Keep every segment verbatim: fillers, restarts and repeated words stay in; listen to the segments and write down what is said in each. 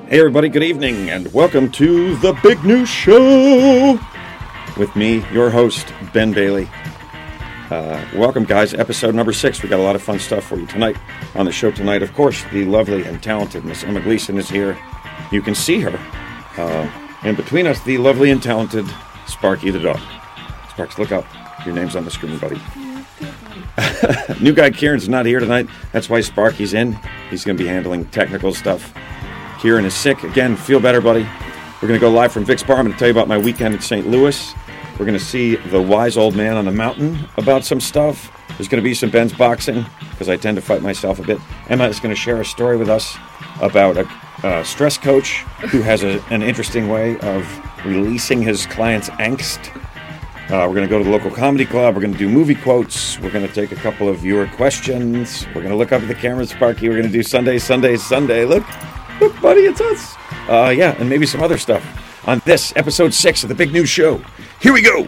Hey everybody, good evening, and welcome to The Big News Show with me, your host, Ben Bailey. Uh, welcome, guys. Episode number six. We got a lot of fun stuff for you tonight. On the show tonight, of course, the lovely and talented Miss Emma Gleason is here. You can see her. Uh, and between us, the lovely and talented Sparky the dog. Sparks, look up. Your name's on the screen, buddy. New guy Kieran's not here tonight. That's why Sparky's in. He's going to be handling technical stuff. Kieran is sick. Again, feel better, buddy. We're going to go live from Vic's Bar. I'm going to tell you about my weekend in Saint Louis. We're going to see the wise old man on the mountain about some stuff. There's going to be some Ben's boxing, because I tend to fight myself a bit. Emma is going to share a story with us about a, a stress coach who has a, an interesting way of releasing his clients' angst. Uh, we're going to go to the local comedy club. We're going to do movie quotes. We're going to take a couple of viewer questions. We're going to look up at the camera, Sparky. We're going to do Sunday, Sunday, Sunday. Look. Look, buddy, it's us. Uh, yeah, and maybe some other stuff on this episode six of the Big News Show. Here we go.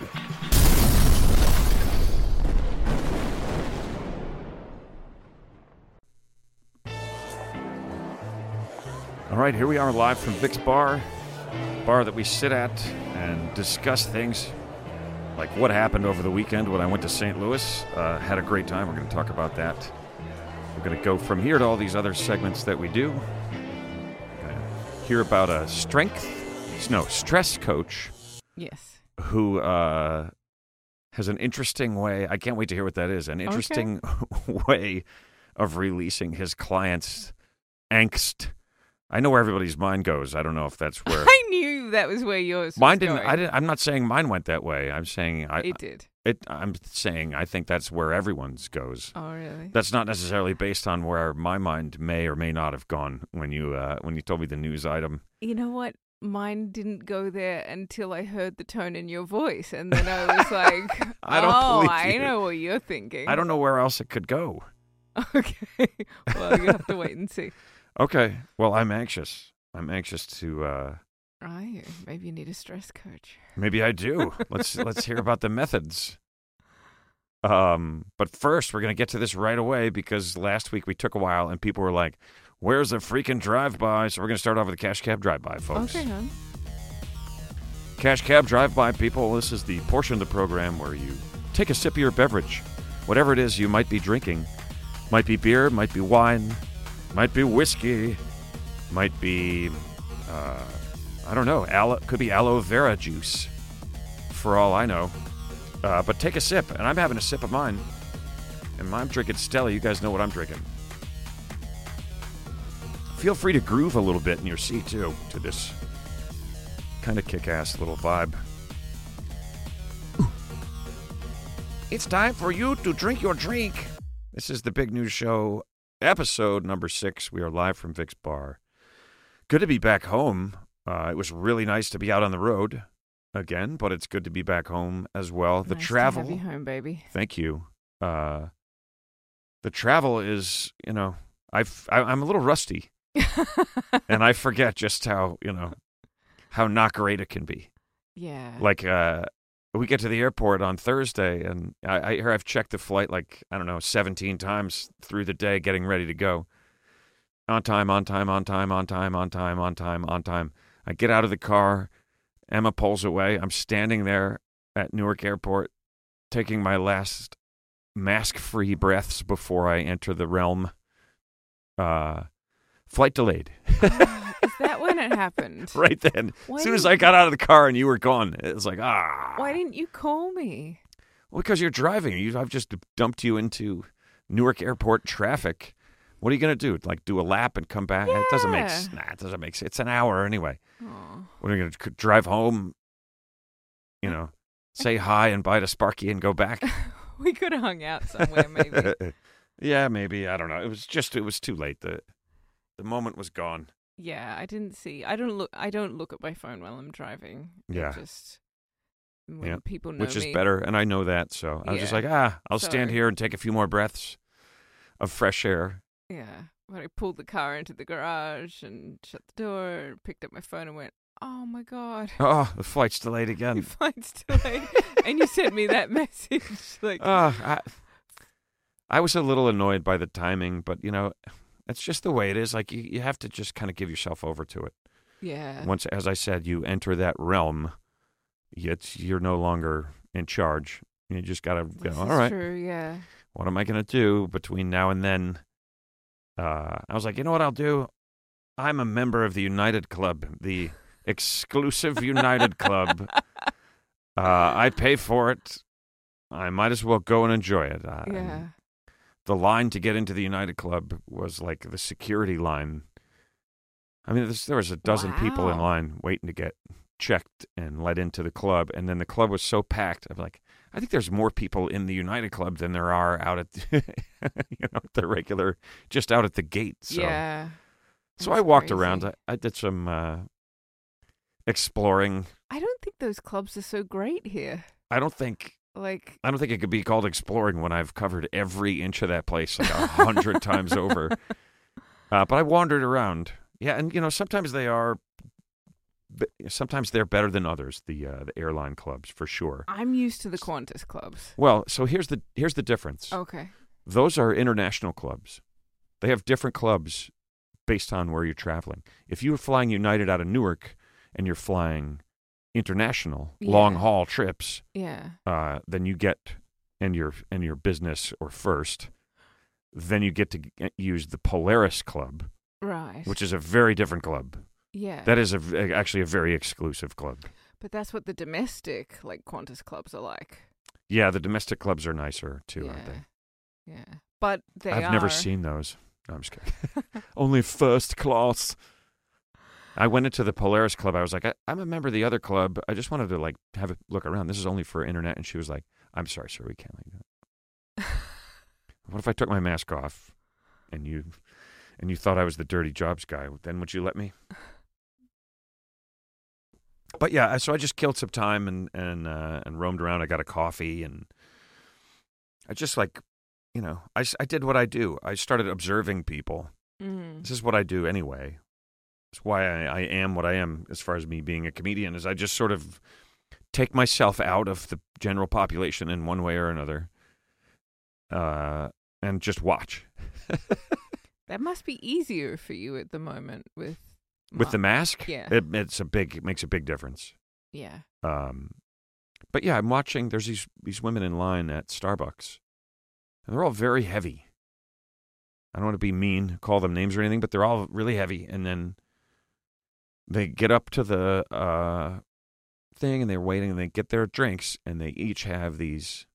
All right, here we are live from Vic's Bar, bar that we sit at and discuss things like what happened over the weekend when I went to Saint Louis. Uh, had a great time. We're going to talk about that. We're going to go from here to all these other segments that we do. Hear about a strength, no, stress coach. Yes. Who uh, has an interesting way, I can't wait to hear what that is, an interesting okay. way of releasing his clients' angst. I know where everybody's mind goes. I don't know if that's where. I knew that was where yours mine was didn't. going. I didn't. I'm not saying mine went that way. I'm saying I. It did. It. I'm saying I think that's where everyone's goes. Oh, really? That's not necessarily based on where my mind may or may not have gone when you uh, when you told me the news item. You know what? Mine didn't go there until I heard the tone in your voice, and then I was like, I don't "Oh, believe I you. know what you're thinking." I don't know where else it could go. Okay. Well, you have to wait and see. Okay. Well, I'm anxious. I'm anxious to. Uh, Are you? Maybe you need a stress coach. Maybe I do. Let's let's hear about the methods. Um, but first, we're gonna get to this right away because last week we took a while and people were like, "Where's the freaking drive-by?" So we're gonna start off with the Cash Cab Drive-By, folks. Okay, hon. Cash Cab Drive-By, people. This is the portion of the program where you take a sip of your beverage, whatever it is you might be drinking. Might be beer, might be wine, might be whiskey, might be, uh, I don't know, aloe, could be aloe vera juice, for all I know. Uh, but take a sip, and I'm having a sip of mine. And I'm drinking Stella. You guys know what I'm drinking. Feel free to groove a little bit in your seat, too, to this kind of kick-ass little vibe. It's time for you to drink your drink. This is the Big News Show, episode number six. We are live from Vic's Bar. Good to be back home. Uh, it was really nice to be out on the road again, but it's good to be back home as well. The nice travel. To have you home, baby. Thank you. Uh, the travel is, you know, I've, I, I'm a little rusty, and I forget just how, you know, how not great it can be. Yeah. Like, uh, we get to the airport on Thursday, and I, I hear I've checked the flight like, I don't know, seventeen times through the day getting ready to go. On time, on time, on time, on time, on time, on time, on time. I get out of the car. Emma pulls away. I'm standing there at Newark Airport, taking my last mask-free breaths before I enter the realm. Uh, flight delayed. Oh, is that when it happened? Right then. Why as soon as didn't- I got out of the car and you were gone, it was like, ah. Why didn't you call me? Well, because you're driving. You, I've just dumped you into Newark Airport traffic. What are you going to do? Like do a lap and come back? Yeah. It doesn't make sense. Nah, it doesn't make sense. It's an hour anyway. Oh. What are you going to drive home? You know, say hi and bye to Sparky and go back? We could have hung out somewhere, maybe. Yeah, maybe. I don't know. It was just, it was too late. The the moment was gone. Yeah, I didn't see. I don't look. I don't look at my phone while I'm driving. Yeah. It just when Yeah. people know Which is me. better, and I know that. So I was just Yeah. like, ah, I'll stand Sorry. here and take a few more breaths of fresh air. Yeah, when I pulled the car into the garage and shut the door, picked up my phone and went, "Oh my god, Oh, the flight's delayed your again. flight's delayed," and you sent me that message. Like, Uh, I, I was a little annoyed by the timing, but, you know, It's just the way it is. Like, you, you have to just kind of give yourself over to it. Yeah. Once, as I said, you enter that realm, it's, you're no longer in charge. You just got to go, This all is right, true, yeah. what am I going to do between now and then? Uh, I was like, you know what I'll do? I'm a member of the United Club, the exclusive United Club. Uh, I pay for it. I might as well go and enjoy it. Uh, Yeah. The line to get into the United Club was like the security line. I mean, this, there was a dozen people in Wow. line waiting to get checked and let into the club. And then the club was so packed. I'm like, I think there's more people in the United Club than there are out at, you know, the regular, just out at the gate. So, Yeah. so That's I walked crazy. around. I, I did some uh, exploring. I don't think those clubs are so great here. I don't think Like, I don't think it could be called exploring when I've covered every inch of that place like a hundred times over. Uh, but I wandered around. Yeah, and you know, sometimes they are, sometimes they're better than others. The uh, the airline clubs, for sure. I'm used to the Qantas clubs. Well, so here's the here's the difference. Okay. Those are international clubs. They have different clubs based on where you're traveling. If you're flying United out of Newark and you're flying international Yeah. long haul trips, Yeah. uh, then you get in your in your business or first, then you get to g- use the Polaris Club, Right. which is a very different club. yeah. That is a, v- actually a very exclusive club. But that's what the domestic, like, Qantas clubs are like. Yeah, the domestic clubs are nicer too, yeah. aren't they? Yeah. But they I've are. never seen those. No, I'm just kidding. Only first class. I went into the Polaris Club. I was like, I, I'm a member of the other club. I just wanted to like have a look around. This is only for internet. And she was like, I'm sorry, sir, we can't let you do it. What if I took my mask off and you and you thought I was the dirty jobs guy? Then would you let me? But yeah, so I just killed some time and and uh, and roamed around. I got a coffee and I just like, you know, I, s- I did what I do. I started observing people. Mm. This is what I do anyway. It's why I, I am what I am as far as me being a comedian, is I just sort of take myself out of the general population in one way or another uh, and just watch. That must be easier for you at the moment with With the ma- mask, Yeah. it, it's a big, it makes a big difference. Yeah. Um, but yeah, I'm watching, there's these, these women in line at Starbucks, and they're all very heavy. I don't want to be mean, call them names or anything, but they're all really heavy. And then they get up to the uh, thing and they're waiting and they get their drinks and they each have these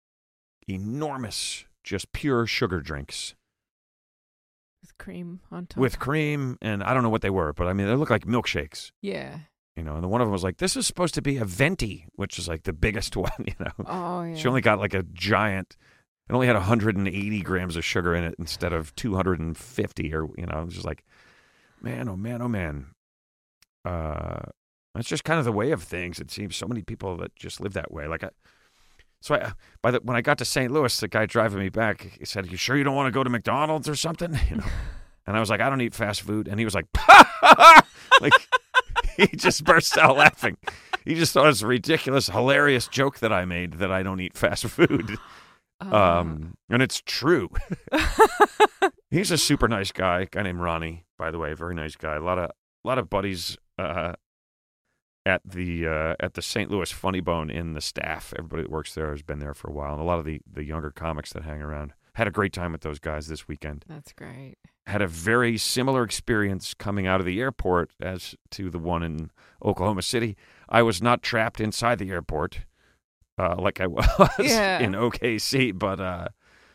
enormous, just pure sugar drinks With cream on top. with cream. And I don't know what they were, but I mean, they look like milkshakes, Yeah. you know. And the one of them was like, this is supposed to be a venti, which is like the biggest one, you know. Oh, yeah. She only got like a giant, it only had one hundred eighty grams of sugar in it instead of two hundred fifty, or, you know, it was just like, man, oh man, oh man. Uh, that's just kind of the way of things. It seems so many people that just live that way. Like, I, so I, by the when I got to Saint Louis, the guy driving me back, he said, "You sure you don't want to go to McDonald's or something?" You know, and I was like, "I don't eat fast food," and he was like, like he just burst out laughing. He just thought it was a ridiculous, hilarious joke that I made that I don't eat fast food. Uh, Um, and it's true. He's a super nice guy, a guy named Ronnie, by the way, very nice guy. A lot of a lot of buddies uh, at the uh, at the Saint Louis Funny Bone in the staff. Everybody that works there has been there for a while, and a lot of the, the younger comics that hang around. Had a great time with those guys this weekend. That's great. Had a very similar experience coming out of the airport as to the one in Oklahoma City. I was not trapped inside the airport uh, like I was Yeah. in O K C, but uh,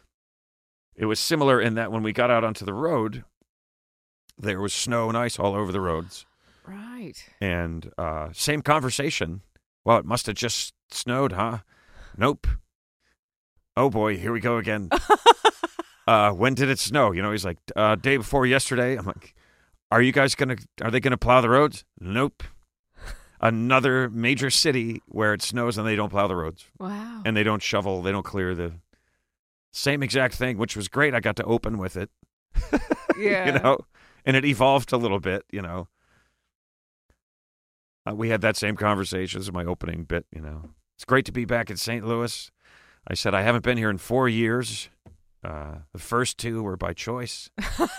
it was similar in that when we got out onto the road, there was snow and ice all over the roads. Right. And uh, same conversation. Well, it must have just snowed, huh? Nope. Oh, boy, here we go again. uh, when did it snow? You know, he's like, uh, day before yesterday. I'm like, are you guys going to, are they going to plow the roads? Nope. Another major city where it snows and they don't plow the roads. Wow. And they don't shovel, they don't clear the same exact thing, which was great. I got to open with it. Yeah. You know, and it evolved a little bit, you know. Uh, we had that same conversation. This is my opening bit, you know. It's great to be back in Saint Louis. I said, I haven't been here in four years. Uh, the first two were by choice.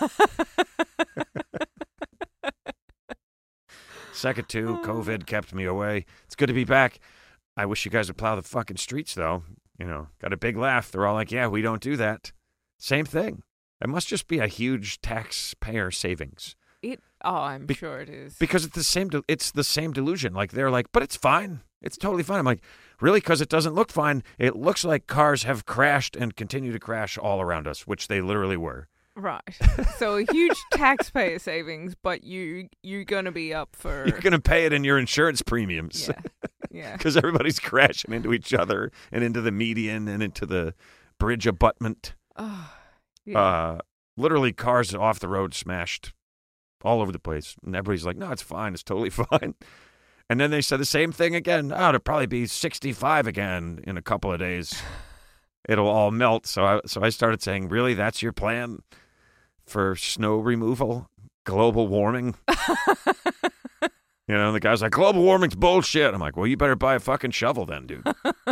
Second two, COVID kept me away. It's good to be back. I wish you guys would plow the fucking streets, though. You know, got a big laugh. They're all like, yeah, we don't do that. Same thing. It must just be a huge taxpayer savings. It. Oh, I'm Be- sure it is. Because it's the same. De- it's the same delusion. Like they're like, but it's fine. It's totally fine. I'm like, really? Because it doesn't look fine. It looks like cars have crashed and continue to crash all around us, which they literally were. Right. So a huge taxpayer savings, but you you're gonna be up for. You're gonna pay it in your insurance premiums. Yeah. Yeah. Because everybody's crashing into each other and into the median and into the bridge abutment. Oh, yeah. Uh, literally cars off the road smashed all over the place. And everybody's like, no, it's fine. It's totally fine. And then they said the same thing again. Oh, it'll probably be sixty-five again in a couple of days. It'll all melt. So I, so I started saying, really, that's your plan for snow removal? Global warming? You know, the guy's like, global warming's bullshit. I'm like, well, you better buy a fucking shovel then, dude.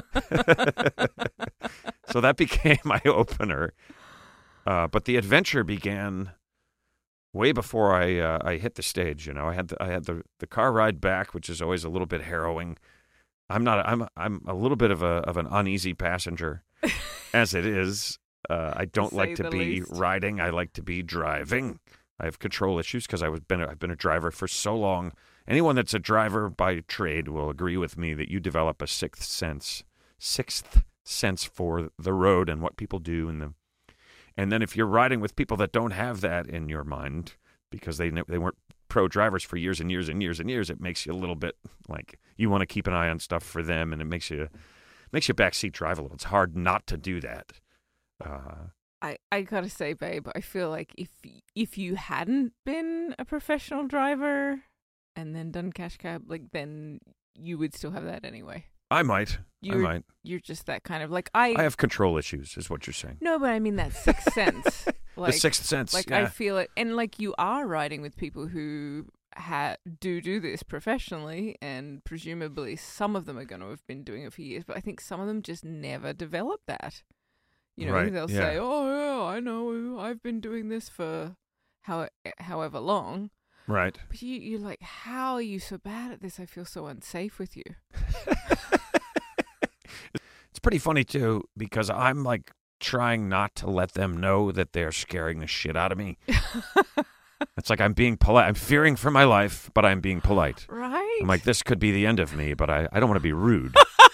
So that became my opener. Uh, but the adventure began way before I uh, I hit the stage. You know, I had the, I had the, the car ride back, which is always a little bit harrowing. I'm not. I'm I'm a little bit of a of an uneasy passenger, as it is. Uh, I don't like to be least. riding. I like to be driving. I have control issues because I was been I've been a driver for so long. Anyone that's a driver by trade will agree with me that you develop a sixth sense, sixth sense for the road and what people do, and the, and then if you're riding with people that don't have that in your mind because they they weren't pro drivers for years and years and years and years, it makes you a little bit like you want to keep an eye on stuff for them, and it makes you makes you backseat drive a little. It's hard not to do that. Uh, I, I gotta say, babe, I feel like if if you hadn't been a professional driver and then done cash cab, like then you would still have that anyway. I might. You're, I might. You're just that kind of like I. I have control issues, is what you're saying. No, but I mean that sixth sense. Like, the sixth sense. Like yeah. I feel it, and like you are riding with people who ha- do do this professionally, and presumably some of them are going to have been doing it for years. But I think some of them just never develop that. You know, Right, they'll yeah. say, "Oh, yeah, I know, I've been doing this for how however long." Right. But you, you're like, "How are you so bad at this? I feel so unsafe with you." It's pretty funny, too, because I'm, like, trying not to let them know that they're scaring the shit out of me. It's like I'm being polite. I'm fearing for my life, but I'm being polite. Right? I'm like, this could be the end of me, but I, I don't want to be rude.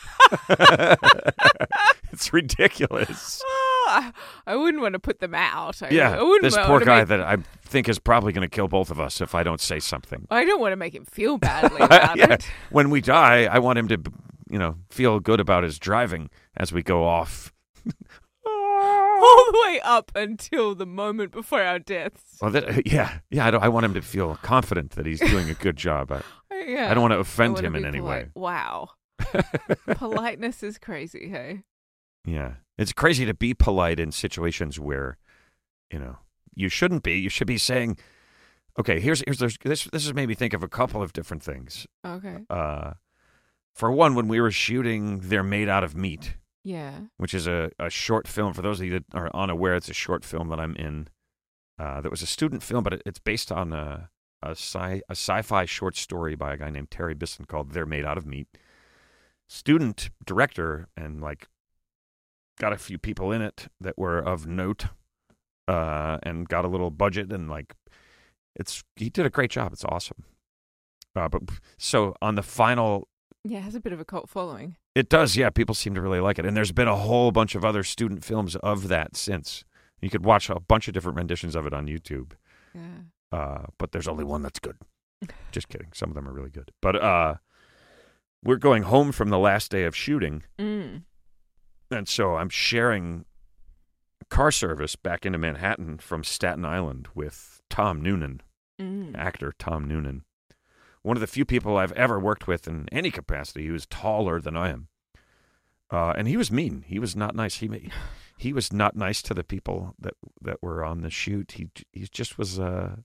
It's ridiculous. Ah, I wouldn't want to put them out. I, Yeah, I wouldn't this want poor to guy make- that I think is probably going to kill both of us if I don't say something. I don't want to make him feel badly about Yeah. it. When we die, I want him to, you know, feel good about his driving as we go off. All the way up until the moment before our deaths. Well, that, yeah, yeah. I, don't, I want him to feel confident that he's doing a good job. I, Yeah. I don't want to I offend wanna him in be any polite. way. Wow. Politeness is crazy, hey? Yeah, it's crazy to be polite in situations where, you know, you shouldn't be. You should be saying, "Okay, here's here's this this has made me think of a couple of different things." Okay. Uh, for one, when we were shooting "They're Made Out of Meat," Yeah. which is a, a short film. For those of you that are unaware, it's a short film that I'm in. Uh, that was a student film, but it, it's based on a a, sci, a sci-fi short story by a guy named Terry Bisson called "They're Made Out of Meat." Student director and like got a few people in it that were of note, uh, and got a little budget and like it's he did a great job. It's awesome. Uh, but so on the final. Yeah, it has a bit of a cult following. It does, yeah. People seem to really like it. And there's been a whole bunch of other student films of that since. You could watch a bunch of different renditions of it on YouTube. Yeah. Uh, but there's only one that's good. Just kidding. Some of them are really good. But uh, we're going home from the last day of shooting. Mm. And so I'm sharing car service back into Manhattan from Staten Island with Tom Noonan, Mm. actor Tom Noonan. One of the few people I've ever worked with in any capacity. He was taller than I am. Uh, and he was mean. He was not nice. He he was not nice to the people that, that were on the shoot. He he just was uh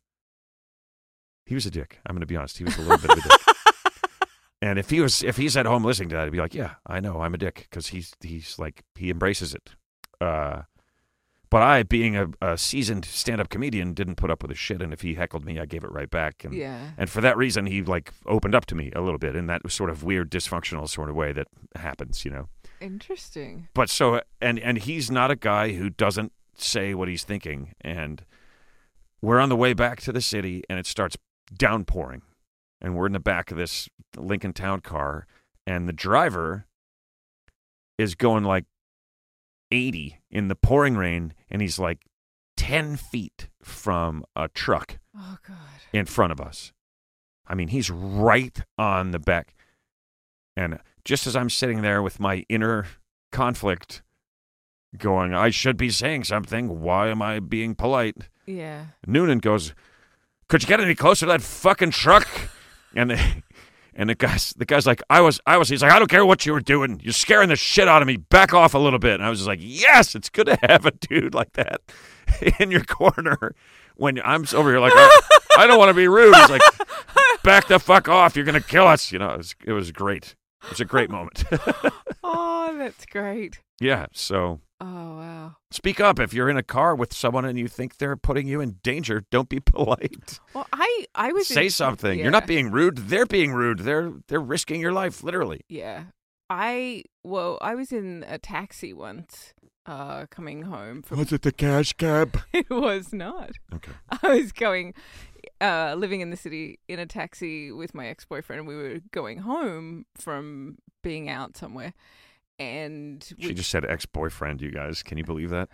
he was a dick. I'm going to be honest. He was a little bit of a dick. And if he was if he's at home listening to that, I'd be like, yeah, I know I'm a dick because he's he's like he embraces it. Uh, But I, being a, a seasoned stand-up comedian, didn't put up with his shit, and if he heckled me, I gave it right back. And, Yeah. and for that reason, he like opened up to me a little bit in that sort of weird, dysfunctional sort of way that happens, you know. Interesting. But so, and and he's not a guy who doesn't say what he's thinking. And we're on the way back to the city, and it starts downpouring, and we're in the back of this Lincoln Town car, and the driver is going like eighty in the pouring rain, and he's like ten feet from a truck Oh, God. in front of us. I mean, he's right on the back. And just as I'm sitting there with my inner conflict going, I should be saying something. Why am I being polite? Yeah. Noonan goes, could you get any closer to that fucking truck? And the, and the guy's, the guy's like, I was, I was, he's like, I don't care what you were doing. You're scaring the shit out of me. Back off a little bit. And I was just like, yes, it's good to have a dude like that in your corner when I'm over here like, I, I don't want to be rude. He's like, back the fuck off. You're going to kill us. You know, it was, it was great. It was a great moment. Oh, that's great. Yeah. So Oh, wow. speak up. If you're in a car with someone and you think they're putting you in danger, don't be polite. Well, I, I was Say in, something. yeah. You're not being rude. They're being rude. They're they're risking your life, literally. Yeah. I, well, I was in a taxi once, uh, coming home from. Was it the cash cab? It was not. Okay. I was going, uh, living in the city in a taxi with my ex-boyfriend. We were going home from being out somewhere. And we... She just said ex-boyfriend, you guys. Can you believe that?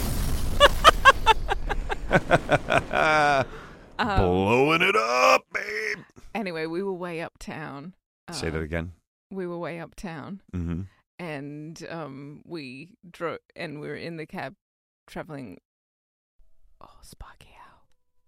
um, Blowing it up, babe. Anyway, we were way uptown. Say that Uh, again. We were way uptown. Mm-hmm. And um, we drove, and we were in the cab traveling. Oh, Sparky Owl.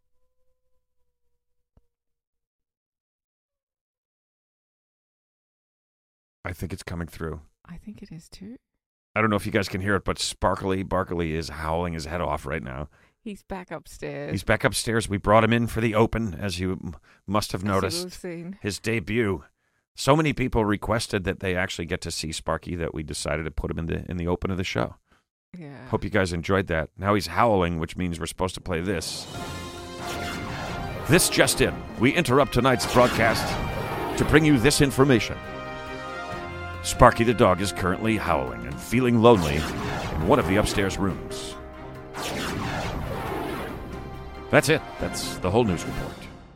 I think it's coming through. I think it is too. I don't know if you guys can hear it, but Sparkly Barkley is howling his head off right now. He's back upstairs. He's back upstairs. We brought him in for the open, as you m- must have As you will noticed. have seen. His debut. So many people requested that they actually get to see Sparky that we decided to put him in the in the open of the show. Yeah. Hope you guys enjoyed that. Now he's howling, which means we're supposed to play this. This just in. We interrupt tonight's broadcast to bring you this information. Sparky the dog is currently howling and feeling lonely in one of the upstairs rooms. That's it. That's the whole news report.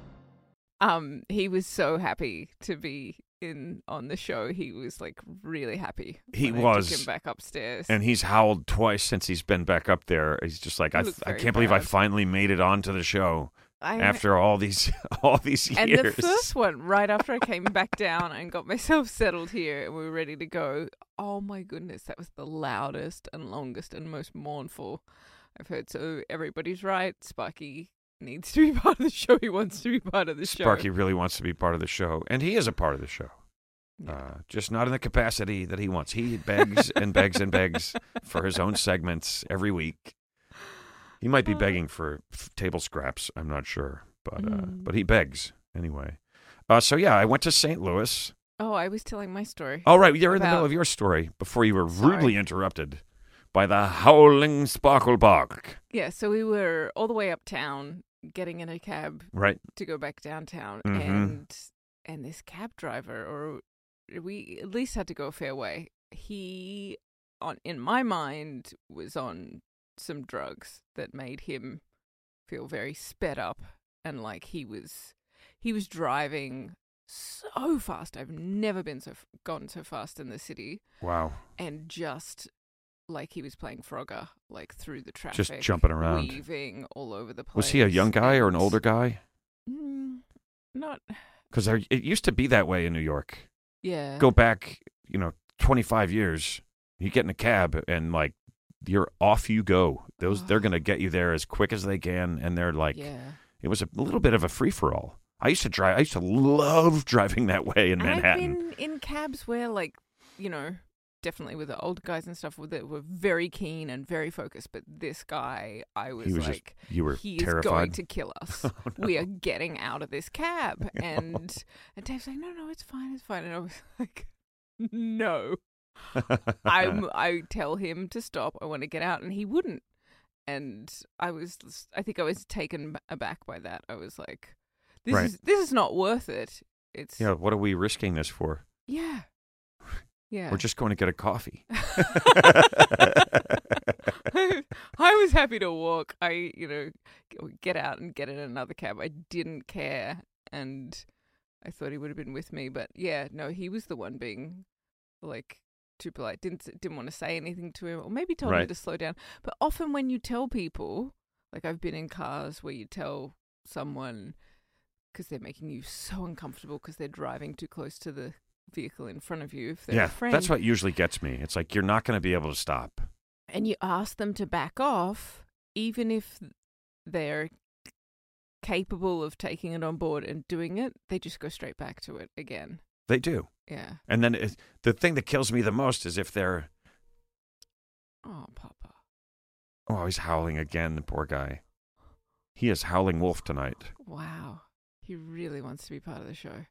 Um, he was so happy to be in on the show. He was like really happy. He when I was. took him back upstairs. And he's howled twice since he's been back up there. He's just like, He I, looks I very can't believe I proud. finally made it onto the show I, after all these all these years. and the first one, right after I came back down and got myself settled here, and we were ready to go. Oh my goodness, that was the loudest and longest and most mournful I've heard. So everybody's right. Sparky needs to be part of the show. He wants to be part of the show. Sparky really wants to be part of the show, and he is a part of the show. Yeah. Uh, just not in the capacity that he wants. He begs and begs and begs for his own segments every week. He might be begging for f- table scraps. I'm not sure, but uh, Mm. but he begs anyway. Uh, so yeah, I went to Saint Louis. Oh, I was telling my story. All right, you're in the About- middle of your story before you were Sorry. rudely interrupted by the howling Sparklebark. Yeah, so we were all the way uptown, getting in a cab Right. to go back downtown, Mhm. and and this cab driver, or we at least had to go a fair way. He, on in my mind, was on some drugs that made him feel very sped up, and like he was he was driving so fast. I've never been so f- gone so fast in the city, Wow. and just like he was playing Frogger, like through the traffic, jumping around. weaving all over the place. Was he a young guy or an and- older guy? Mm, not, Because it used to be that way in New York. yeah. Go back, you know, twenty-five years. You get in a cab and like you're off you go. Those they're gonna get you there as quick as they can, and they're like, yeah. it was a little bit of a free for all. I used to drive. I used to love driving that way in And Manhattan. I've been in cabs where, like, you know, definitely with the older guys and stuff, that were very keen and very focused. But this guy, I was, He was just- like, you were he is terrified. going to kill us. Oh, no. We are getting out of this cab. And and Dave's like, no, no, it's fine, it's fine. And I was like, no. I'm, I tell him to stop. I want to get out. And he wouldn't. and I was, I think I was taken aback by that. I was like, "This Right. is this is not worth it." It's Yeah, what are we risking this for? yeah, yeah. We're just going to get a coffee. I was happy to walk. I, you know, get out and get in another cab. I didn't care, and I thought he would have been with me, but yeah, no, he was the one being like too polite. Didn't didn't want to say anything to him, or maybe told him Right. to slow down. But often when you tell people, like I've been in cars where you tell someone because they're making you so uncomfortable because they're driving too close to the vehicle in front of you. If they're Yeah, a friend, that's what usually gets me. It's like you're not going to be able to stop. and you ask them to back off, even if they're capable of taking it on board and doing it, they just go straight back to it again. They do. Yeah. And then it, the thing that kills me the most is if they're, Oh, Papa. oh, he's howling again, the poor guy. He is howling wolf tonight. Wow. He really wants to be part of the show.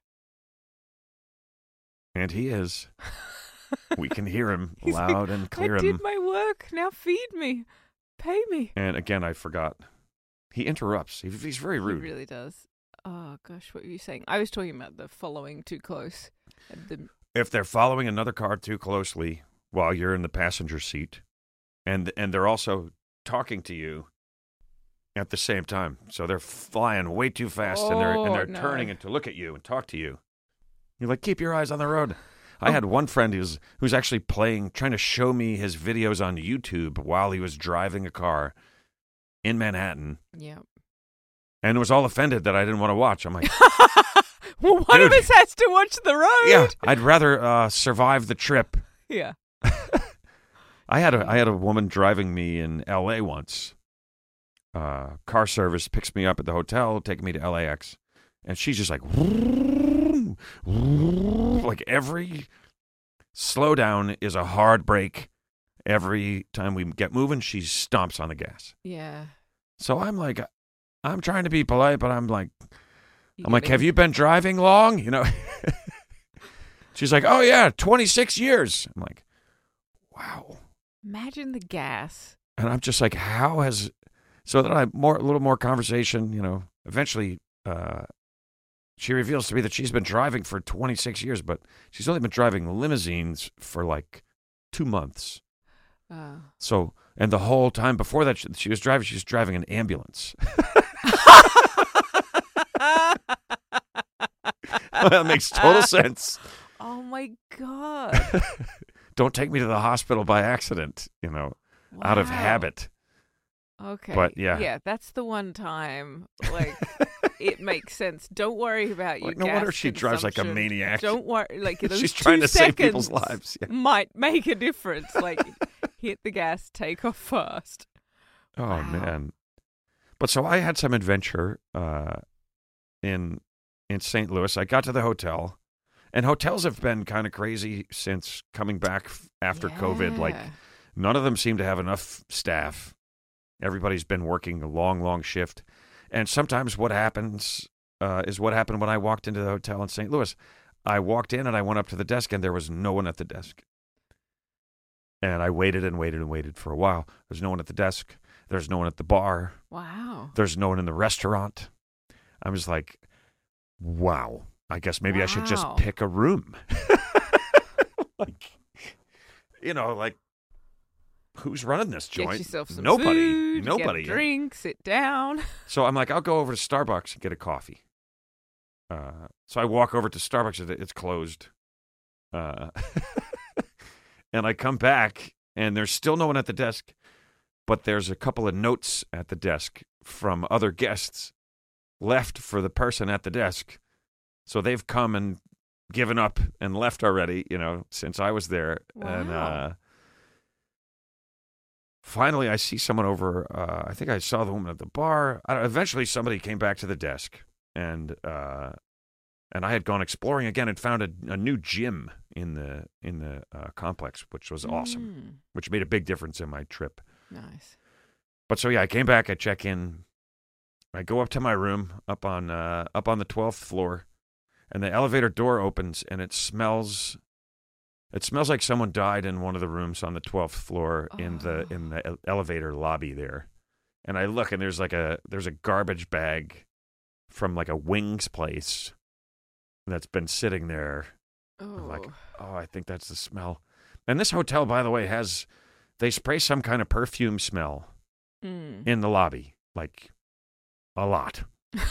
And he is. We can hear him He's like, loud and clear. I him. did my work. Now feed me. Pay me. And again, I forgot. He interrupts. He, he's very rude. He really does. Oh, gosh, what were you saying? I was talking about the following too close. And the, If they're following another car too closely while you're in the passenger seat, and and they're also talking to you at the same time, so they're flying way too fast, and they're and Oh, they're no. turning it to look at you and talk to you. You're like, keep your eyes on the road. I had one friend who's who's actually playing, trying to show me his videos on YouTube while he was driving a car in Manhattan, yeah. and was all offended that I didn't want to watch. I'm like, Well, one of Dude. us has to watch the road. yeah, I'd rather uh, survive the trip. Yeah. I had a I had a woman driving me in L A once. Uh, car service picks me up at the hotel, taking me to L A X, and she's just like, like every slowdown is a hard brake. Every time we get moving, she stomps on the gas. Yeah. So I'm like, I'm trying to be polite, but I'm like, You I'm like, gotta- have you been driving long? You know. She's like, oh yeah, twenty-six years. I'm like, wow. Imagine the gas. And I'm just like, how has, so that I more, a little more conversation, you know, eventually uh, she reveals to me that she's been driving for twenty-six years, but she's only been driving limousines for like two months. Uh. So, and the whole time before that, she, she was driving, she was driving an ambulance. That makes total sense. Oh my God. Don't take me to the hospital by accident, you know, out of Wow. habit. Okay. But, yeah. Yeah, that's the one time, like, it makes sense. Don't worry about your Like, no gas wonder she drives like a consumption. maniac. Don't worry. Like, those She's two trying to save people's seconds lives. Yeah. might make a difference. Like, hit the gas, take off fast. Oh, Wow. man. But so I had some adventure uh, in in Saint Louis. I got to the hotel, and hotels have been kind of crazy since coming back f- after COVID. Like, Yeah. none of them seem to have enough staff. Everybody's been working a long, long shift. And sometimes what happens uh, is what happened when I walked into the hotel in Saint Louis. I walked in and I went up to the desk, and there was no one at the desk. And I waited and waited and waited for a while. There's no one at the desk. There's no one at the bar. Wow. There's no one in the restaurant. I was like, wow. I guess maybe I should just Wow. pick a room. Like, you know, like, who's running this Get joint? yourself some Nobody. food, Nobody. get a drink, sit down. So I'm like, I'll go over to Starbucks and get a coffee. Uh, so I walk over to Starbucks. and It's closed. Uh, and I come back, and there's still no one at the desk, but there's a couple of notes at the desk from other guests left for the person at the desk. So they've come and given up and left already, you know, since I was there. And Wow. uh, finally, I see someone over. Uh, I think I saw the woman at the bar. I, eventually, somebody came back to the desk, and uh, and I had gone exploring again and found a, a new gym in the in the uh, complex, which was awesome, Mm, which made a big difference in my trip. nice. But so yeah, I came back. I check in. I go up to my room up on uh, up on the twelfth floor, and the elevator door opens, and it smells. It smells like someone died in one of the rooms on the twelfth floor in the Oh. in the ele- elevator lobby there. And I look, and there's like a there's a garbage bag from like a wings place that's been sitting there. Oh. I'm like, oh, I think that's the smell. And this hotel, by the way, has they spray some kind of perfume smell mm. in the lobby, like a lot.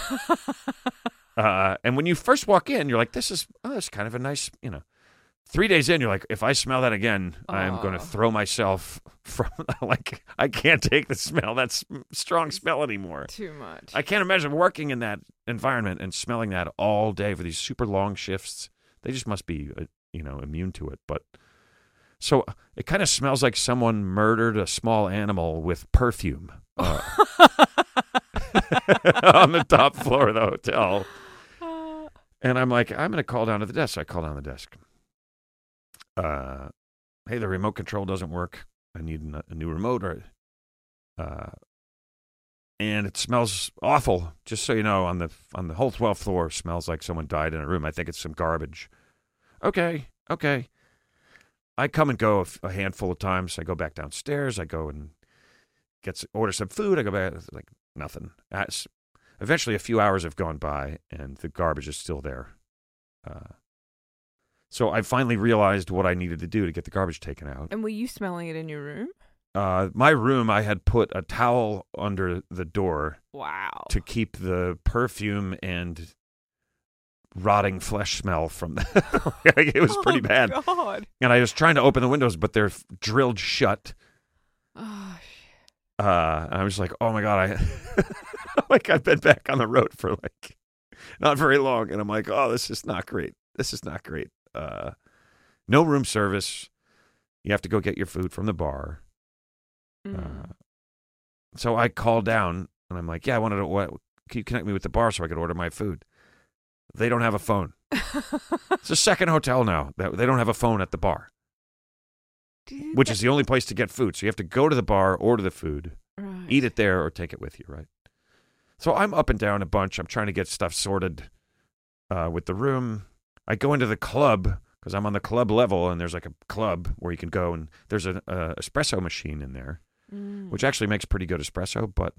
uh, and when you first walk in, you're like, this is oh, that's kind of a nice, you know. Three days in, you're like, if I smell that again, oh. I am going to throw myself from, like, I can't take the smell, that strong smell anymore. Too much. I can't imagine working in that environment and smelling that all day for these super long shifts. They just must be, uh, you know, immune to it. But so it kind of smells like someone murdered a small animal with perfume uh, on the top floor of the hotel. And I'm like, I'm going to call down to the desk. So I call down the desk. Uh, hey, the remote control doesn't work. I need a new remote, or, uh, and it smells awful. Just so you know, on the on the whole twelfth floor, smells like someone died in a room. I think it's some garbage. Okay, okay. I come and go a, a handful of times. I go back downstairs. I go and get order some food. I go back, like nothing. As, eventually, a few hours have gone by, and the garbage is still there. Uh, So I finally realized what I needed to do to get the garbage taken out. And were you smelling it in your room? Uh, my room, I had put a towel under the door. Wow. To keep the perfume and rotting flesh smell from the... It was pretty oh, bad. God. And I was trying to open the windows, but they're drilled shut. Oh, shit. Uh, and I was like, oh, my God. I like I've been back on the road for like not very long. And I'm like, oh, this is not great. This is not great. Uh, no room service. You have to go get your food from the bar. Mm. Uh, so I called down and I'm like, yeah, I wanted to, what, can you connect me with the bar so I could order my food? They don't have a phone. It's a second hotel now that they don't have a phone at the bar, Dude, which is the only place to get food. So you have to go to the bar, order the food, right. eat it there, or take it with you, right? So I'm up and down a bunch. I'm trying to get stuff sorted uh, with the room. I go into the club because I'm on the club level, and there's like a club where you can go, and there's an uh, espresso machine in there, mm. which actually makes pretty good espresso, but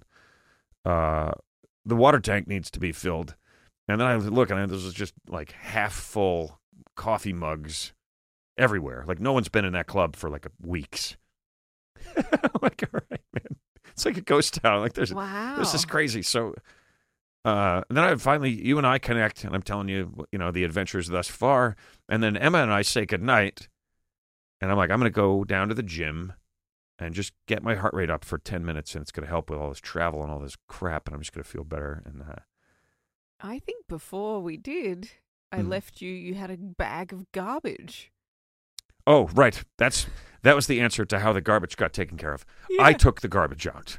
uh, the water tank needs to be filled. And then I look, and there's just like half full coffee mugs everywhere. Like no one's been in that club for like weeks. I'm like, all right, man. It's like a ghost town. Like there's, wow. this is crazy. So uh, and then I finally, you and I connect, and I'm telling you, you know, the adventures thus far. And then Emma and I say goodnight. And I'm like, I'm going to go down to the gym and just get my heart rate up for ten minutes. And it's going to help with all this travel and all this crap. And I'm just going to feel better. And uh, I think before we did, I mm. left you, you had a bag of garbage. Oh, right. That's that was the answer to how the garbage got taken care of. Yeah. I took the garbage out.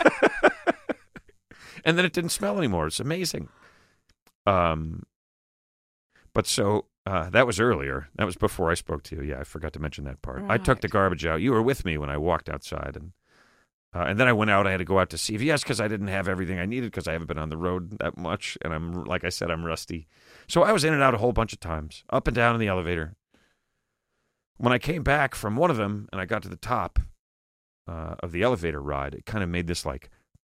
And then it didn't smell anymore. It's amazing. Um, but so uh, that was earlier. That was before I spoke to you. Yeah, I forgot to mention that part. Right. I took the garbage out. You were with me when I walked outside. And uh, and then I went out. I had to go out to C V S because I didn't have everything I needed because I haven't been on the road that much. And I'm, like I said, I'm rusty. So I was in and out a whole bunch of times, up and down in the elevator. When I came back from one of them and I got to the top uh, of the elevator ride, it kind of made this like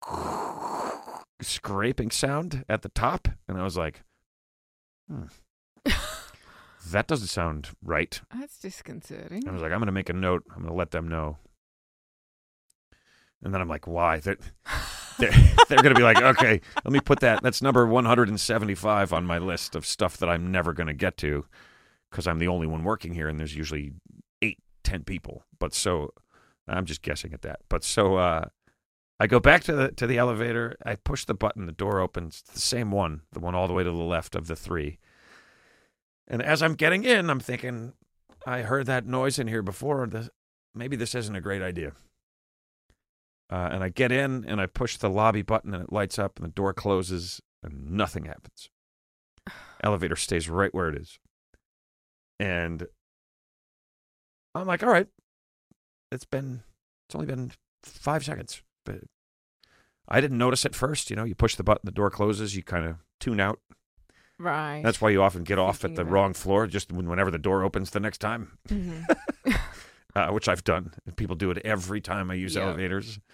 scraping sound at the top. And I was like, hmm, that doesn't sound right. That's disconcerting. I was like, I'm going to make a note. I'm going to let them know. And then I'm like, why? They're, they're, they're going to be like, okay, let me put that. That's number one hundred seventy-five on my list of stuff that I'm never going to get to. Because I'm the only one working here, and there's usually eight, ten people. But so, I'm just guessing at that. But so, uh, I go back to the to the elevator. I push the button. The door opens. It's the same one, the one all the way to the left of the three. And as I'm getting in, I'm thinking, I heard that noise in here before. This, maybe this isn't a great idea. Uh, and I get in, and I push the lobby button, and it lights up, and the door closes, and nothing happens. Elevator stays right where it is. And I'm like, all right, it's been, it's only been five seconds. But I didn't notice at first. You know, you push the button, the door closes, you kind of tune out. Right. That's why you often get off Thinking at the about wrong it. floor, just whenever the door opens the next time, Mm-hmm. uh, which I've done. People do it every time I use Yep. elevators.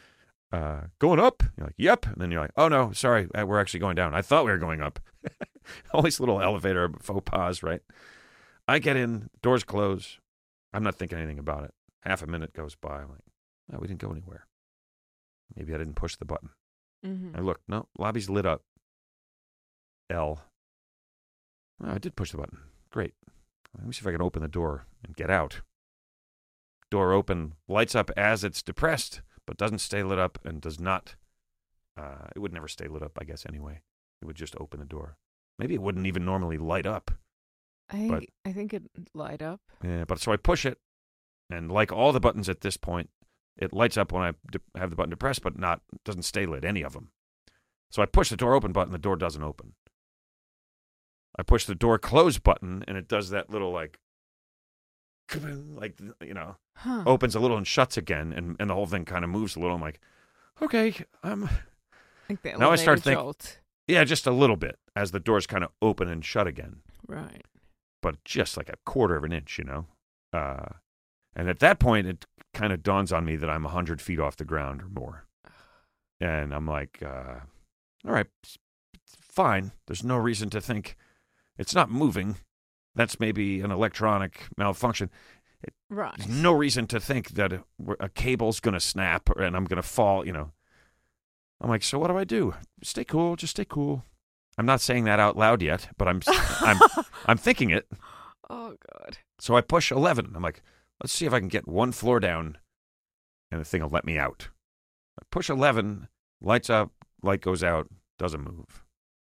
uh, going up? You're like, yep. And then you're like, oh, no, sorry, we're actually going down. I thought we were going up. All these little elevator faux pas, right? I get in, doors close. I'm not thinking anything about it. Half a minute goes by. I'm like, no, we didn't go anywhere. Maybe I didn't push the button. Mm-hmm. I look, no, lobby's lit up. L. Oh, I did push the button. Great. Let me see if I can open the door and get out. Door open, lights up as it's depressed, but doesn't stay lit up and does not. Uh, it would never stay lit up, I guess, anyway. It would just open the door. Maybe it wouldn't even normally light up. I but, I think it light up. Yeah, but so I push it, and like all the buttons at this point, it lights up when I de- have the button depressed, but not doesn't stay lit, any of them. So I push the door open button, the door doesn't open. I push the door close button, and it does that little, like, like, you know, huh. opens a little and shuts again, and, and the whole thing kind of moves a little. I'm like, okay, um, like the now I start thinking, jolt. yeah, just a little bit as the doors kind of open and shut again. Right. But just like a quarter of an inch, you know. Uh, and at that point, it kind of dawns on me that I'm one hundred feet off the ground or more. And I'm like, uh, all right, it's fine. There's no reason to think it's not moving. That's maybe an electronic malfunction. It, right. There's no reason to think that a, a cable's going to snap and I'm going to fall, you know. I'm like, so what do I do? Stay cool. Just stay cool. I'm not saying that out loud yet, but I'm I'm I'm thinking it. Oh, God. So I push eleven. I'm like, let's see if I can get one floor down, and the thing will let me out. I push eleven, lights up, light goes out, doesn't move.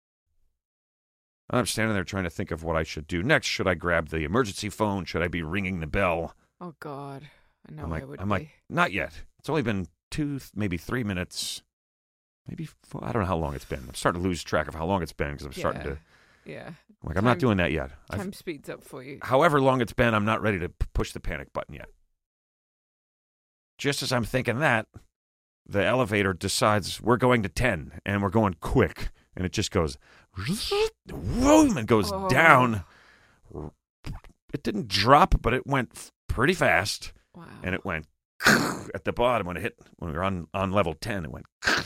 I'm standing there trying to think of what I should do next. Should I grab the emergency phone? Should I be ringing the bell? Oh, God. I know I'm like, I would I'm be. like, not yet. It's only been two, maybe three minutes. Maybe, four, I don't know how long it's been. I'm starting to lose track of how long it's been because I'm yeah. starting to. Yeah. I'm like, I'm not doing that yet. Time I've, speeds up for you. However long it's been, I'm not ready to p- push the panic button yet. Just as I'm thinking that, the elevator decides we're going to ten, and we're going quick, and it just goes, whoom, and goes oh. down. It didn't drop, but it went f- pretty fast, Wow. and it went at the bottom when it hit, when we were on, on level ten, it went,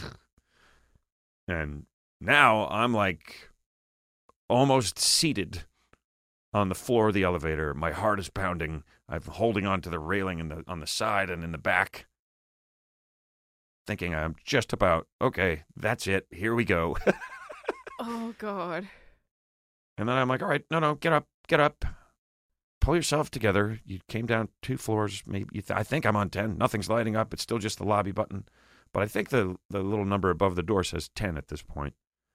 and now I'm like almost seated on the floor of the elevator. My heart is pounding. I'm holding on to the railing in the, on the side and in the back, thinking I'm just about, okay, that's it. Here we go. Oh, God. And then I'm like, all right, no, no, get up, get up. Pull yourself together. You came down two floors. Maybe you th- I think I'm on ten. Nothing's lighting up. It's still just the lobby button. But I think the, the little number above the door says ten at this point.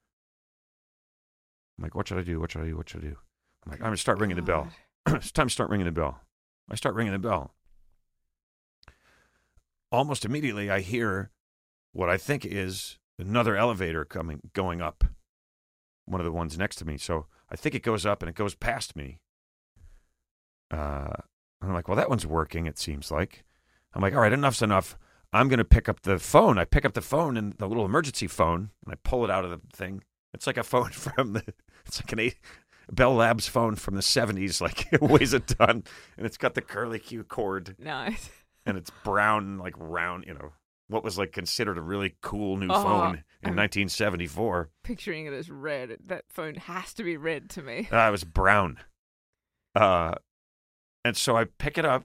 I'm like, what should I do? What should I do? What should I do? I'm like, I'm going to start ringing the bell. It's time to start ringing the bell. I start ringing the bell. Almost immediately, I hear what I think is another elevator coming, going up. One of the ones next to me. So I think it goes up and it goes past me. Uh, I'm like, well, that one's working, it seems like. I'm like, all right, enough's enough. I'm going to pick up the phone. I pick up the phone and the little emergency phone, and I pull it out of the thing. It's like a phone from the, it's like an eight, Bell Labs phone from the seventies, like it weighs a ton, and it's got the curly Q cord. Nice. And it's brown, like round, you know, what was like considered a really cool new oh, phone in I'm nineteen seventy-four. Picturing it as red. That phone has to be red to me. Uh, it was brown. Uh, and so I pick it up,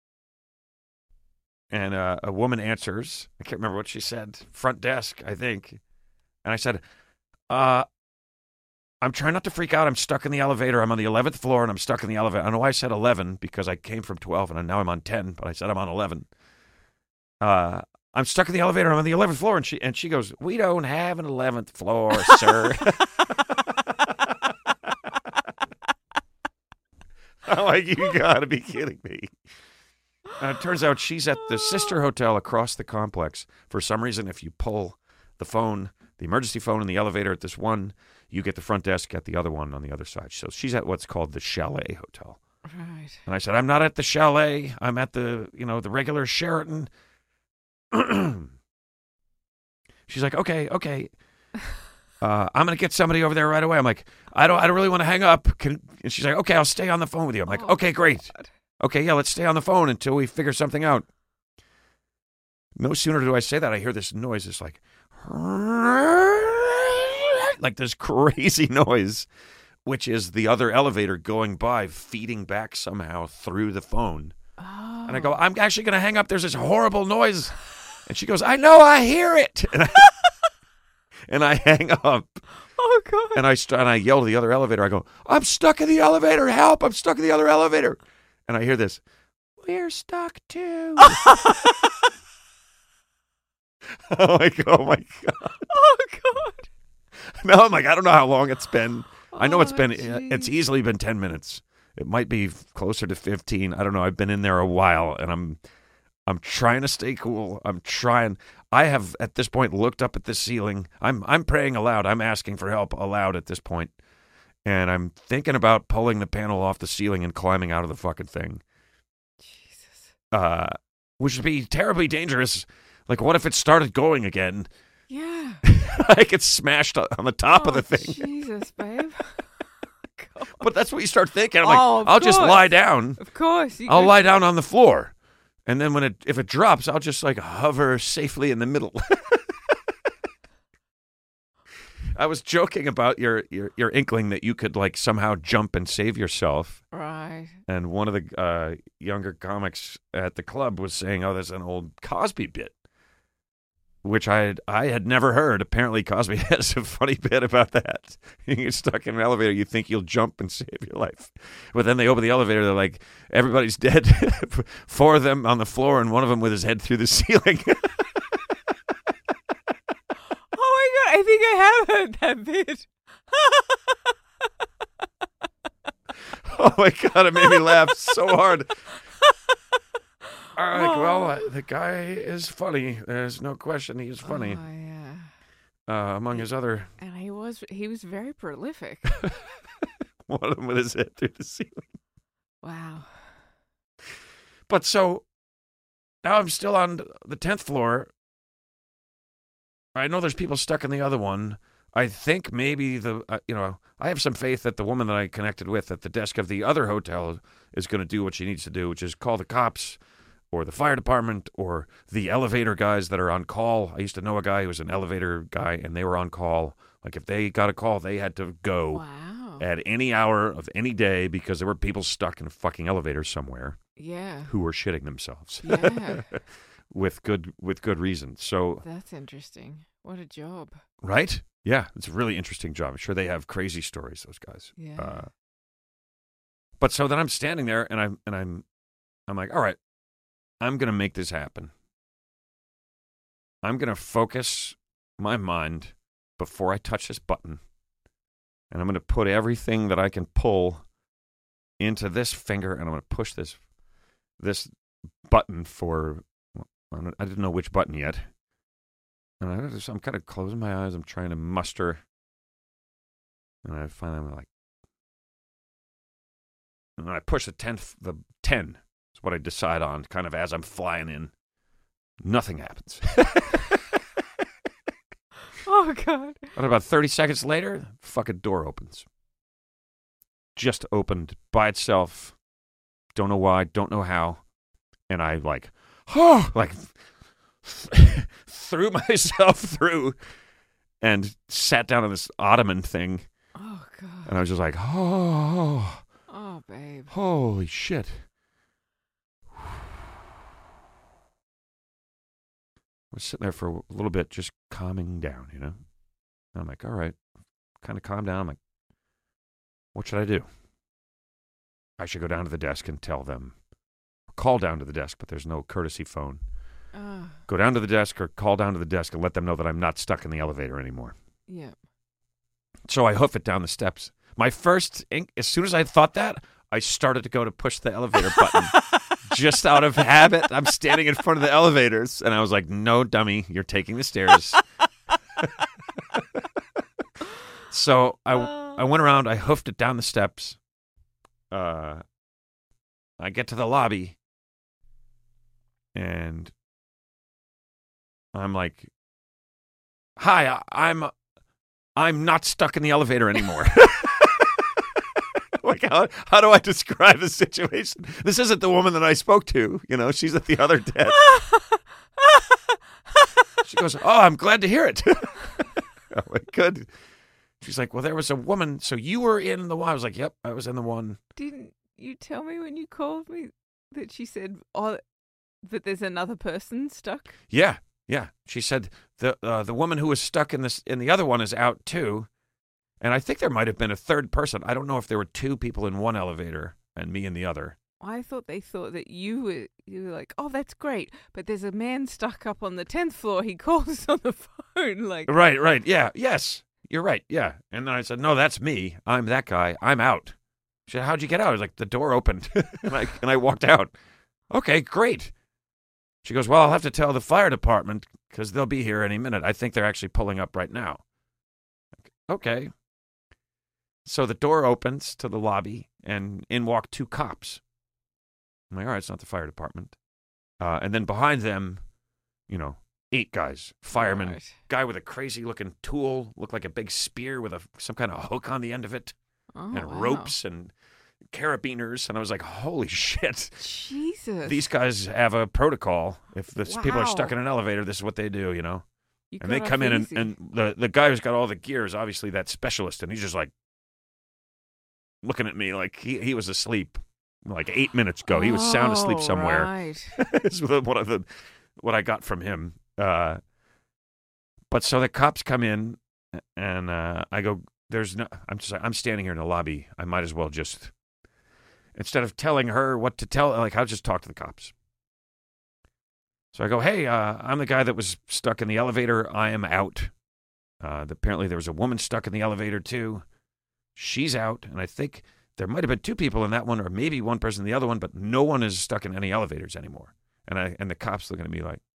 and uh, a woman answers. I can't remember what she said. Front desk, I think. And I said, uh, I'm trying not to freak out. I'm stuck in the elevator. I'm on the eleventh floor, and I'm stuck in the elevator. I don't know why I said eleven, because I came from twelve, and now I'm on ten, but I said I'm on eleven. Uh, I'm stuck in the elevator. I'm on the eleventh floor, and she and she goes, we don't have an eleventh floor, sir. I'm like, you gotta be kidding me. Uh, it turns out she's at the sister hotel across the complex. For some reason, if you pull the phone, the emergency phone in the elevator at this one, you get the front desk at the other one on the other side. So she's at what's called the Chalet Hotel. Right. And I said, I'm not at the Chalet. I'm at the, you know, the regular Sheraton. She's like, okay, okay. Uh, I'm going to get somebody over there right away. I'm like, I don't I don't really want to hang up. Can, and she's like, okay, I'll stay on the phone with you. I'm like, oh, okay, great. God. Okay, yeah, let's stay on the phone until we figure something out. no sooner do I say that, I hear this noise. It's like, like this crazy noise, which is the other elevator going by, feeding back somehow through the phone. Oh. And I go, I'm actually going to hang up. There's this horrible noise. And she goes, I know, I hear it. And I, and I hang up. Oh, God. And I, st- and I yell to the other elevator. I go, I'm stuck in the elevator. Help. I'm stuck in the other elevator. And I hear this, we're stuck too. I'm like, oh, my God. Oh, God. Now I'm like, I don't know how long it's been. I know Oh, it's been, geez. it's easily been ten minutes. It might be closer to fifteen. I don't know. I've been in there a while, and I'm I'm trying to stay cool. I'm trying. I have, at this point, looked up at the ceiling. I'm I'm praying aloud. I'm asking for help aloud at this point. And I'm thinking about pulling the panel off the ceiling and climbing out of the fucking thing. Jesus. Uh, which would be terribly dangerous. Like, what if it started going again? Yeah. I get smashed on the top oh, of the thing. Jesus, babe. God. But that's what you start thinking. I'm like, Oh, of I'll just course. lie down. Of course. You I'll could- lie down on the floor. And then when it if it drops, I'll just like hover safely in the middle. I was joking about your, your, your inkling that you could like somehow jump and save yourself. Right. And one of the uh, younger comics at the club was saying, oh, there's an old Cosby bit, which I had, I had never heard. Apparently Cosby has a funny bit about that. You get stuck in an elevator, you think you'll jump and save your life. But then they open the elevator, they're like, everybody's dead. Four of them on the floor and one of them with his head through the ceiling. Oh, my God. I think I have heard that bit. Oh, my God, it made me laugh so hard. I'm like, well, uh, the guy is funny. There's no question he's funny. Oh, yeah. Uh, among his other, And he was he was very prolific. one of them with his head through the ceiling. Wow. But so now I'm still on the tenth floor. I know there's people stuck in the other one. I think maybe the, uh, you know, I have some faith that the woman that I connected with at the desk of the other hotel is going to do what she needs to do, which is call the cops or the fire department or the elevator guys that are on call. I used to know a guy who was an elevator guy, and they were on call. Like if they got a call, they had to go Wow. at any hour of any day because there were people stuck in a fucking elevator somewhere Yeah. who were shitting themselves. Yeah. with good with good reason. So That's interesting. What a job. right? Yeah, it's a really interesting job. I'm sure they have crazy stories, those guys. Yeah. Uh, but so then I'm standing there and I'm and I'm I'm like, all right, I'm gonna make this happen. I'm gonna focus my mind before I touch this button. And I'm gonna put everything that I can pull into this finger and I'm gonna push this this button for I didn't know which button yet. And I just, I'm kind of closing my eyes. I'm trying to muster. And I finally I'm like, and I push the tenth, the ten is what I decide on, kind of as I'm flying in. Nothing happens. Oh, God. But about thirty seconds later, the fucking door opens. Just opened by itself. Don't know why, don't know how. And I like, oh, like threw myself through and sat down on this ottoman thing. Oh, God. And I was just like, oh, Oh, babe. holy shit. I was sitting there for a little bit, just calming down, you know? And I'm like, all right, kind of calm down. I'm like, what should I do? I should go down to the desk and tell them. Call down to the desk, but there's no courtesy phone. Oh, Go down to the desk or call down to the desk and let them know that I'm not stuck in the elevator anymore. yeah. So I hoof it down the steps. My first, ink, as soon as I thought that, I started to go to push the elevator button. Just out of habit, I'm standing in front of the elevators, and I was like, no, dummy, you're taking the stairs. So I, I went around, I hoofed it down the steps. Uh, I get to the lobby, and I'm like, hi, I- I'm I'm not stuck in the elevator anymore. Like, how, how do I describe the situation? This isn't the woman that I spoke to. You know, she's at the other desk. She goes, oh, I'm glad to hear it. I'm like, good. She's like, well, there was a woman. So you were in the one. I was like, yep, I was in the one. Didn't you tell me when you called me that she said, oh, that there's another person stuck? Yeah, yeah. She said the uh, the woman who was stuck in this in the other one is out too. And I think there might have been a third person. I don't know if there were two people in one elevator and me in the other. I thought they thought that you were you were like, oh, that's great, but there's a man stuck up on the tenth floor. He calls us on the phone, like right, right, yeah, yes, you're right, yeah. And then I said, no, that's me. I'm that guy. I'm out. She said, how'd you get out? I was like, the door opened, and I and I walked out. Okay, great. She goes, well, I'll have to tell the fire department because they'll be here any minute. I think they're actually pulling up right now. Okay. So the door opens to the lobby, and in walk two cops. I'm like, all right, it's not the fire department. Uh, and then behind them, you know, eight guys, firemen, right. Guy with a crazy-looking tool, looked like a big spear with a some kind of hook on the end of it, oh, and wow. ropes and carabiners. And I was like, holy shit. Jesus. These guys have a protocol. If this, wow. people are stuck in an elevator, this is what they do, you know? You and they got come off in, and, easy. and the, the guy who's got all the gear is obviously that specialist, and he's just like looking at me like he, he was asleep. Like eight minutes ago, he was sound asleep Oh, somewhere. Right. It's one of the what I got from him. Uh, but so the cops come in, and uh, I go, "There's no." I'm just, I'm standing here in the lobby. I might as well just, instead of telling her what to tell, like I'll just talk to the cops. So I go, "Hey, uh, I'm the guy that was stuck in the elevator. I am out. Uh, apparently, there was a woman stuck in the elevator too. She's out, and I think." There might have been two people in that one, or maybe one person in the other one, but no one is stuck in any elevators anymore. And I and the cops looking at me like,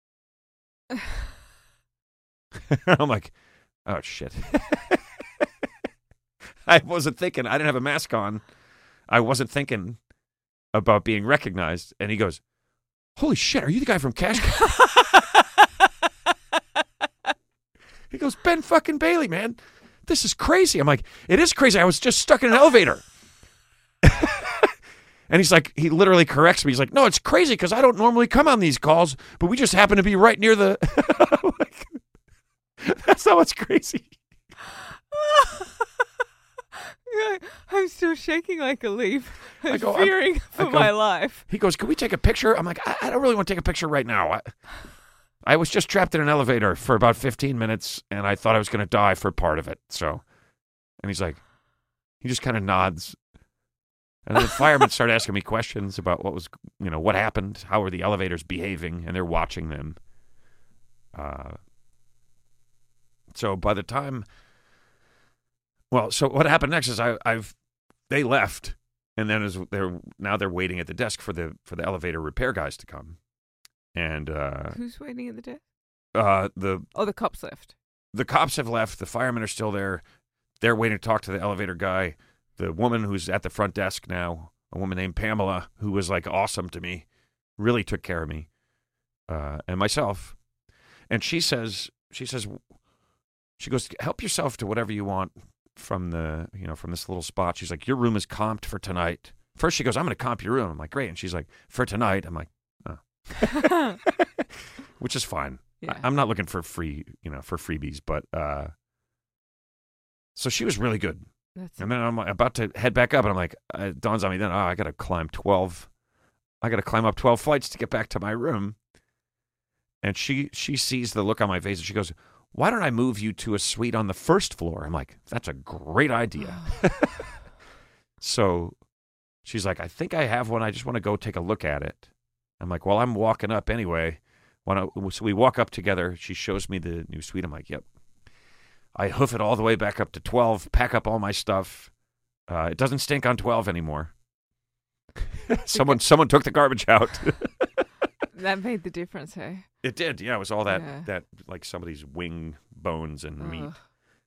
I'm like, oh shit. I wasn't thinking. I didn't have a mask on. I wasn't thinking about being recognized. And he goes, "Holy shit! Are you the guy from Cash Cow?" He goes, "Ben fucking Bailey, man. This is crazy." I'm like, it is crazy. I was just stuck in an elevator. And he's like, he literally corrects me. He's like, no, it's crazy because I don't normally come on these calls, but we just happen to be right near the... like, that's not what's crazy. I'm still shaking like a leaf. I'm I go, fearing I'm, for I go, my life. He goes, can we take a picture? I'm like, I, I don't really want to take a picture right now. I, I was just trapped in an elevator for about fifteen minutes, and I thought I was going to die for part of it. So, and he's like, he just kind of nods. And then the firemen start asking me questions about what was, you know, what happened, how were the elevators behaving, and they're watching them. Uh, so by the time, well, so what happened next is I, I've, they left, and then as they're now they're waiting at the desk for the for the elevator repair guys to come, and uh, who's waiting at the desk? Uh, the oh, the cops left. The cops have left. The firemen are still there. They're waiting to talk to the elevator guy. The woman who's at the front desk now, a woman named Pamela, who was like awesome to me, really took care of me, uh, and myself. And she says, she says, she goes, help yourself to whatever you want from the, you know, from this little spot. She's like, your room is comped for tonight. First she goes, I'm going to comp your room. I'm like, great. And she's like, for tonight. I'm like, oh. Which is fine. Yeah. I, I'm not looking for free, you know, for freebies, but, uh, so she was really good. That's and then I'm about to head back up, and I'm like, it dawns on me then, oh, I got to climb twelve. I got to climb up twelve flights to get back to my room. And she she sees the look on my face, and she goes, why don't I move you to a suite on the first floor? I'm like, that's a great idea. So she's like, I think I have one. I just want to go take a look at it. I'm like, well, I'm walking up anyway. When I, so we walk up together. She shows me the new suite. I'm like, yep. I hoof it all the way back up to twelve, pack up all my stuff. Uh, it doesn't stink on twelve anymore. someone someone took the garbage out. That made the difference, hey? It did, yeah. It was all that, Yeah. that like somebody's wing bones and Ugh. meat.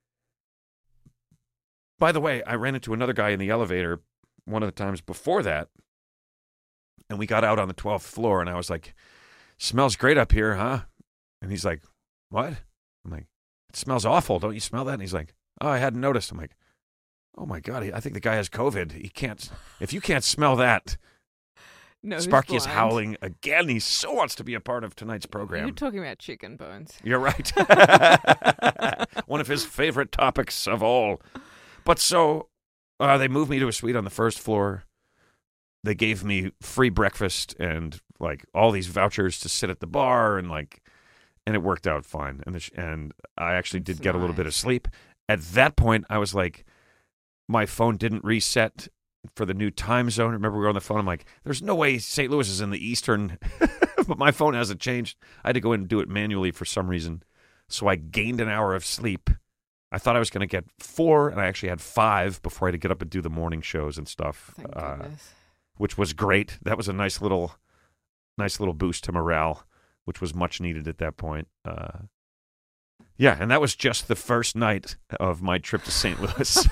By the way, I ran into another guy in the elevator one of the times before that, and we got out on the twelfth floor, and I was like, smells great up here, huh? And he's like, what? I'm like, it smells awful. Don't you smell that? And he's like, oh, I hadn't noticed. I'm like, oh, my God. I think the guy has COVID. He can't. If you can't smell that. No, who's Sparky is blind? howling again. He so wants to be a part of tonight's program. You're talking about chicken bones. You're right. One of his favorite topics of all. But so uh, they moved me to a suite on the first floor. They gave me free breakfast and like all these vouchers to sit at the bar and like, and it worked out fine. And the sh- and I actually did That's get a little bit of nice. sleep. At that point, I was like, my phone didn't reset for the new time zone. Remember, we were on the phone. I'm like, there's no way Saint Louis is in the Eastern, but my phone hasn't changed. I had to go in and do it manually for some reason. So I gained an hour of sleep. I thought I was going to get four, and I actually had five before I had to get up and do the morning shows and stuff, Thank uh, goodness. which was great. That was a nice little, nice little boost to morale, which was much needed at that point. Uh, yeah, and that was just the first night of my trip to Saint Louis.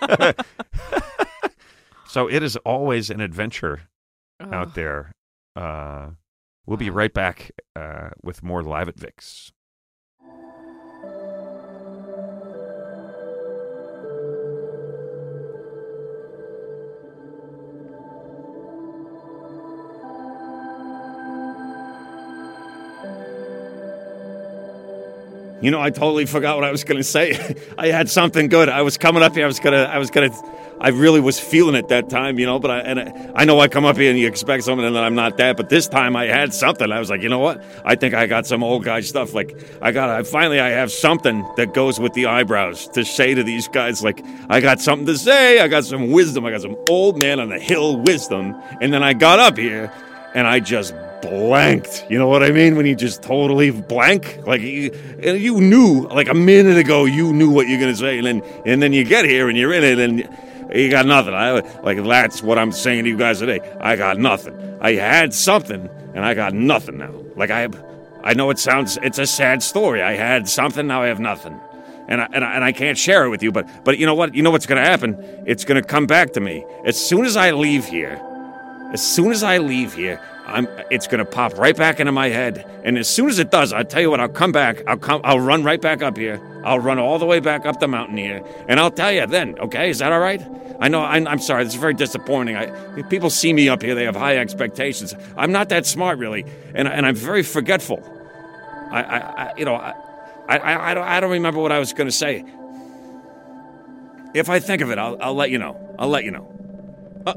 So it is always an adventure Oh, out there. Uh, we'll be Wow. right back uh, with more Live at Vic's. You know, I totally forgot what I was going to say. I had something good. I was coming up here. I was gonna. I was gonna. I really was feeling it that time, you know. But I and I, I know I come up here and you expect something, and then I'm not that. But this time I had something. I was like, you know what? I think I got some old guy stuff. Like I got. I finally I have something that goes with the eyebrows to say to these guys. Like I got something to say. I got some wisdom. I got some old man on the hill wisdom. And then I got up here, and I just blanked. You know what I mean? When you just totally blank, like you, and you knew, like a minute ago, you knew what you're gonna say, and then and then you get here and you're in it, and you got nothing. I like that's what I'm saying to you guys today. I got nothing. I had something, and I got nothing now. Like I, I know it sounds, it's a sad story. I had something, now I have nothing, and I, and I, and I can't share it with you. But but you know what? You know what's gonna happen? It's gonna come back to me as soon as I leave here. As soon as I leave here, I'm, it's going to pop right back into my head. And as soon as it does, I'll tell you what, I'll come back. I'll come. I'll run right back up here. I'll run all the way back up the mountain here. And I'll tell you then, okay? Is that all right? I know, I'm, I'm sorry. This is very disappointing. I, people see me up here. They have high expectations. I'm not that smart, really. And, and I'm very forgetful. I, I, I you know, I, I, I, don't, I don't remember what I was going to say. If I think of it, I'll, I'll let you know. I'll let you know. Uh,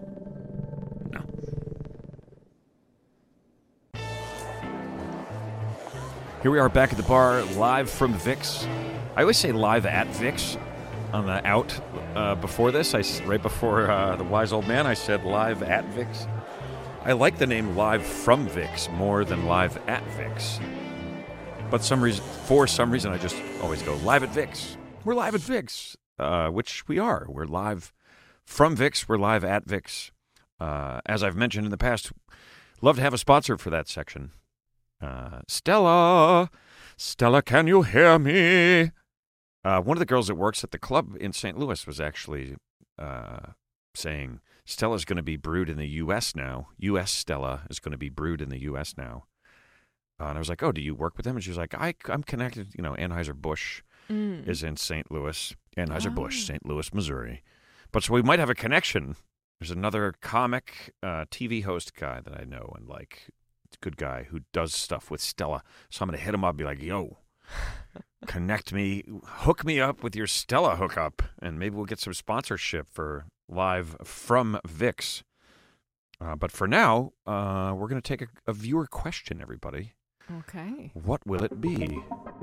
Here we are back at the bar, live from Vic's. I always say live at Vic's on the out uh, before this. I s- right before uh, the wise old man, I said live at Vic's. I like the name live from Vic's more than live at Vic's. But some reason, for some reason, I just always go live at Vic's. We're live at Vic's, uh, which we are. We're live from Vic's. We're live at Vic's. Uh, as I've mentioned in the past, love to have a sponsor for that section. Uh, Stella, Stella, can you hear me? Uh, one of the girls that works at the club in Saint Louis was actually uh, saying Stella's going to be brewed in the U S now. U S Stella is going to be brewed in the U S now. Uh, and I was like, oh, do you work with them? And she was like, I, I'm connected. You know, Anheuser-Busch Mm. is in Saint Louis. Anheuser-Busch, Ah. Saint Louis, Missouri. But so we might have a connection. There's another comic uh, T V host guy that I know and like. Good guy who does stuff with Stella. So I'm going to hit him up and be like, yo, connect me, hook me up with your Stella hookup, and maybe we'll get some sponsorship for live from Vic's. Uh, but for now, uh, we're going to take a, a viewer question, everybody. Okay. What will it be?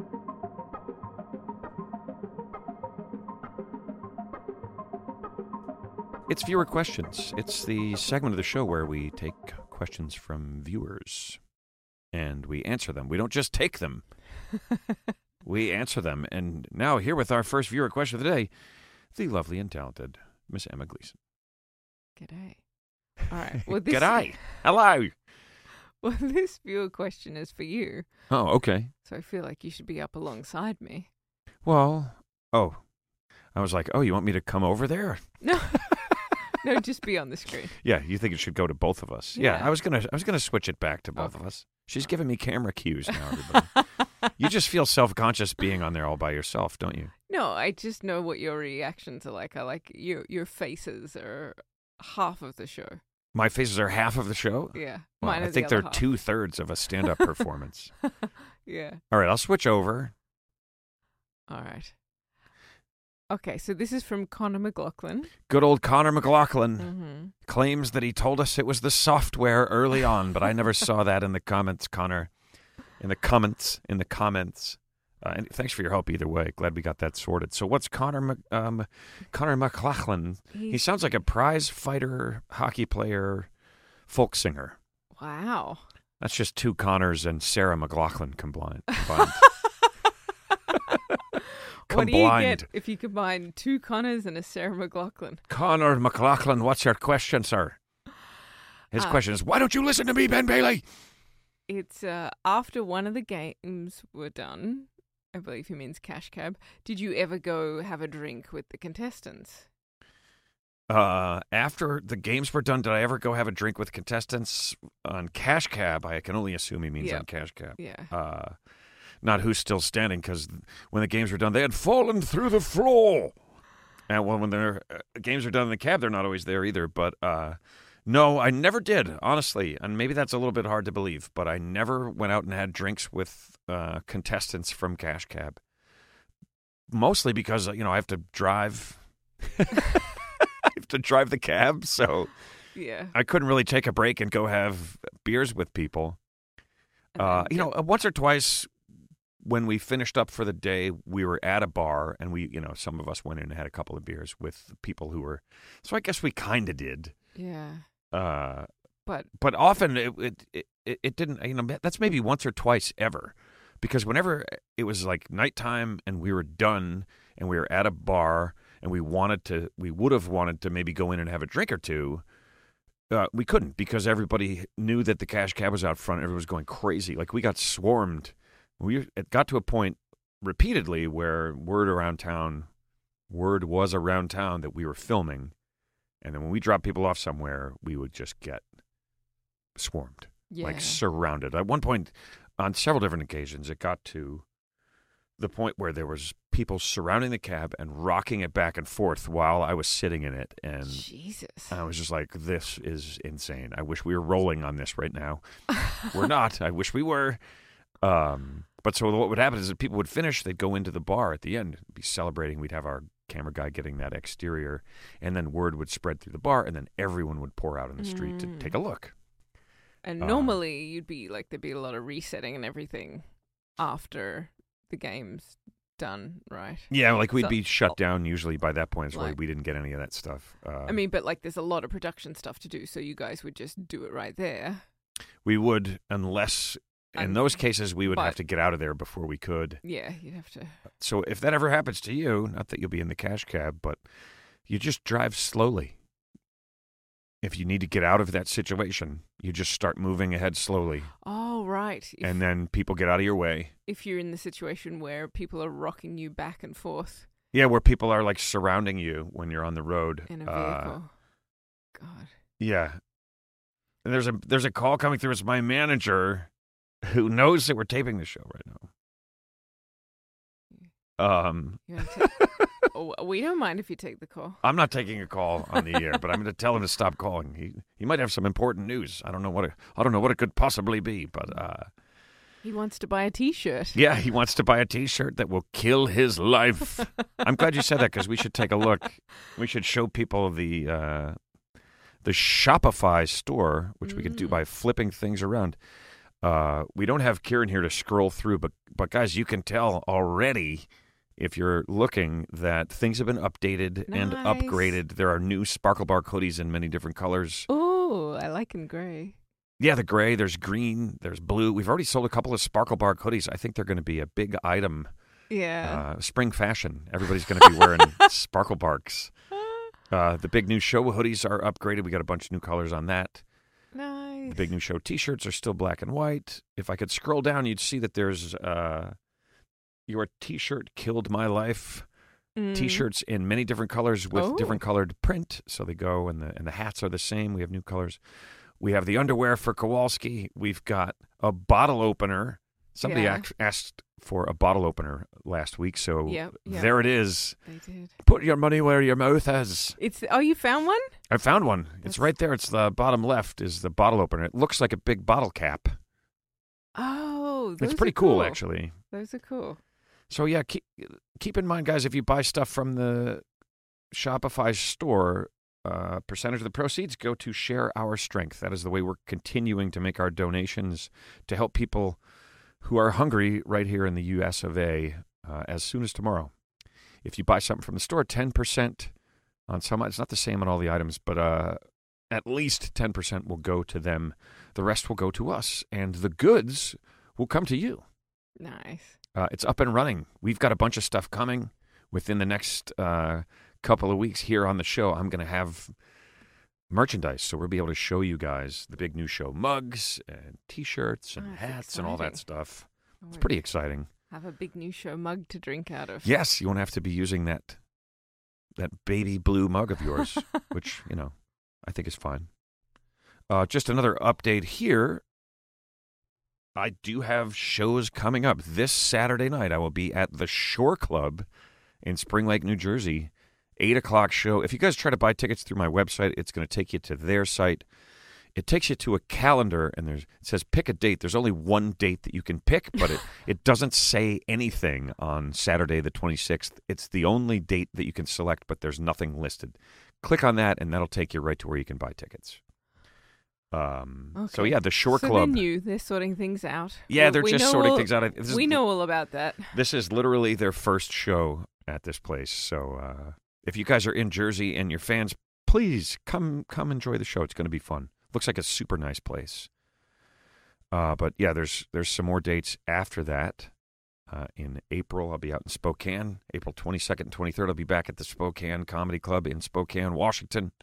It's viewer questions. It's the segment of the show where we take questions from viewers and we answer them. We don't just take them. We answer them. And now here with our first viewer question of the day, the lovely and talented Miss Emma Gleason. G'day. All right. Well, this, G'day. Hello. Well, this viewer question is for you, Oh, okay. so I feel like you should be up alongside me. Well, oh, I was like, oh, you want me to come over there? No, no, just be on the screen. Yeah, you think it should go to both of us? Yeah, Yeah. I was gonna, I was gonna switch it back to both Okay. of us. She's giving me camera cues now, everybody. You just feel self-conscious being on there all by yourself, don't you? No, I just know what your reactions are like. I like your your faces are half of the show. My faces are half of the show? Yeah. Well, Mine I is think the they're other half. two-thirds of a stand-up performance. Yeah. All right, I'll switch over. All right. Okay, so this is from Connor McLaughlin. Good old Connor McLaughlin Mm-hmm. claims that he told us it was the software early on, but I never saw that in the comments, Connor. In the comments, in the comments. Uh, and thanks for your help either way. Glad we got that sorted. So what's Connor Mc, um, Connor McLaughlin? He He's, sounds like a prize fighter, hockey player, folk singer. wow. That's just two Connors and Sarah McLaughlin combined. combined. What do you Combined. get if you combine two Connors and a Sarah McLaughlin? Connor McLaughlin, what's your question, sir? His Uh, question is, why don't you listen to me, Ben Bailey? It's uh, after one of the games were done, I believe he means Cash Cab, did you ever go have a drink with the contestants? Uh, after the games were done, did I ever go have a drink with contestants on Cash Cab? I can only assume he means Yep. on Cash Cab. Yeah. Uh, not who's still standing, because when the games were done, they had fallen through the floor. And when, when their uh, games are done in the cab, they're not always there either. But uh, no, I never did, honestly. And maybe that's a little bit hard to believe, but I never went out and had drinks with uh, contestants from Cash Cab. Mostly because, you know, I have to drive. I have to drive the cab, so Yeah. I couldn't really take a break and go have beers with people. And Uh, then you know, get- uh, once or twice when we finished up for the day, we were at a bar and we, you know, some of us went in and had a couple of beers with people who were, so I guess we kind of did. Yeah. Uh, But but often it, it, it, it didn't, you know, that's maybe once or twice ever. Because whenever it was like nighttime and we were done and we were at a bar and we wanted to, we would have wanted to maybe go in and have a drink or two, uh, we couldn't because everybody knew that the Cash Cab was out front. Everyone was going crazy. Like we got swarmed. We It got to a point repeatedly where word around town, word was around town that we were filming. And then when we dropped people off somewhere, we would just get swarmed, yeah. like surrounded. At one point, on several different occasions, it got to the point where there was people surrounding the cab and rocking it back and forth while I was sitting in it. And Jesus. I was just like, this is insane. I wish we were rolling on this right now. We're not. I wish we were. Um, but so what would happen is that people would finish, they'd go into the bar at the end, be celebrating. We'd have our camera guy getting that exterior, and then word would spread through the bar, and then everyone would pour out in the street to Mm. take a look. And uh, normally you'd be like, there'd be a lot of resetting and everything after the game's done, right? Yeah, like we'd So- be shut down usually by that point. So Like- we didn't get any of that stuff. Uh, I mean, but like there's a lot of production stuff to do, so you guys would just do it right there. we would, unless in Um, those cases we would have but- to get out of there before we could. Yeah, you'd have to. So if that ever happens to you, not that you'll be in the Cash Cab, but you just drive slowly. If you need to get out of that situation, you just start moving ahead slowly, Oh, right. If, and then people get out of your way. if you're in the situation where people are rocking you back and forth Yeah, where people are like surrounding you when you're on the road. in a Uh, vehicle. God. yeah. And there's a there's a call coming through. It's my manager who knows that we're taping the show right now. Um, You wanna take- oh, we don't mind if you take the call. I'm not taking a call on the air, but I'm going to tell him to stop calling. He he might have some important news. I don't know what it, I don't know what it could possibly be, but uh, He wants to buy a T-shirt. yeah, he wants to buy a T-shirt that will kill his life. I'm glad you said that because we should take a look. We should show people the uh, the Shopify store, which we could do Mm. by flipping things around. Uh, we don't have Kieran here to scroll through, but but guys, you can tell already if you're looking that things have been updated and Nice. upgraded. There are new Sparkle Bark hoodies in many different colors. Oh, I like in grey. Yeah, the gray, there's green, there's blue. We've already sold a couple of Sparkle Bark hoodies. I think they're going to be a big item. Yeah. Uh, spring fashion. Everybody's going to be wearing Sparkle Barks. Uh, the big new show hoodies are upgraded. We got a bunch of new colors on that. Nice. The big new show T-shirts are still black and white. If I could scroll down, you'd see that there's uh, your T-shirt killed my life. Mm. T-shirts in many different colors with Oh. different colored print, so they go, and the and the hats are the same. We have new colors. We have the underwear for Kowalski. We've got a bottle opener Somebody Yeah. act- asked for a bottle opener last week, so Yep, yep. there it is. They did. Put your money where your mouth is. It's oh, you found one? I found one. It's That's- right there. It's the bottom left is the bottle opener. It looks like a big bottle cap. Oh, those It's pretty are cool, actually. Those are cool. So yeah, keep, keep in mind, guys, if you buy stuff from the Shopify store, uh, percentage of the proceeds go to Share Our Strength. That is the way we're continuing to make our donations to help people who are hungry right here in the U S of A uh, as soon as tomorrow. If you buy something from the store, ten percent on some, it's not the same on all the items, but uh, at least ten percent will go to them. The rest will go to us, and the goods will come to you. Nice. Uh, it's up and running. We've got a bunch of stuff coming within the next uh, couple of weeks here on the show. I'm going to have merchandise, so we'll be able to show you guys the big new show mugs and T-shirts and Oh, that's hats and all that exciting. stuff. It's Oh, pretty exciting. Have a big new show mug to drink out of. Yes, you won't have to be using that that baby blue mug of yours, which, you know, I think is fine. Uh, just another update here. I do have shows coming up. This Saturday night, I will be at the Shore Club in Spring Lake, New Jersey. eight o'clock show. If you guys try to buy tickets through my website, it's going to take you to their site. It takes you to a calendar, and there's, it says pick a date. There's only one date that you can pick, but it, it doesn't say anything on Saturday the twenty-sixth. It's the only date that you can select, but there's nothing listed. Click on that, and that'll take you right to where you can buy tickets. Um, Okay. So, yeah, the Shore so Club. they're new. They're sorting things out. Yeah, We- they're we just know sorting all- things out. This is, We know all about that. This is literally their first show at this place. So uh, if you guys are in Jersey and you're fans, please come come enjoy the show. It's going to be fun. Looks like a super nice place. Uh, but yeah, there's there's some more dates after that. Uh, in April, I'll be out in Spokane. April twenty-second and twenty-third, I'll be back at the Spokane Comedy Club in Spokane, Washington.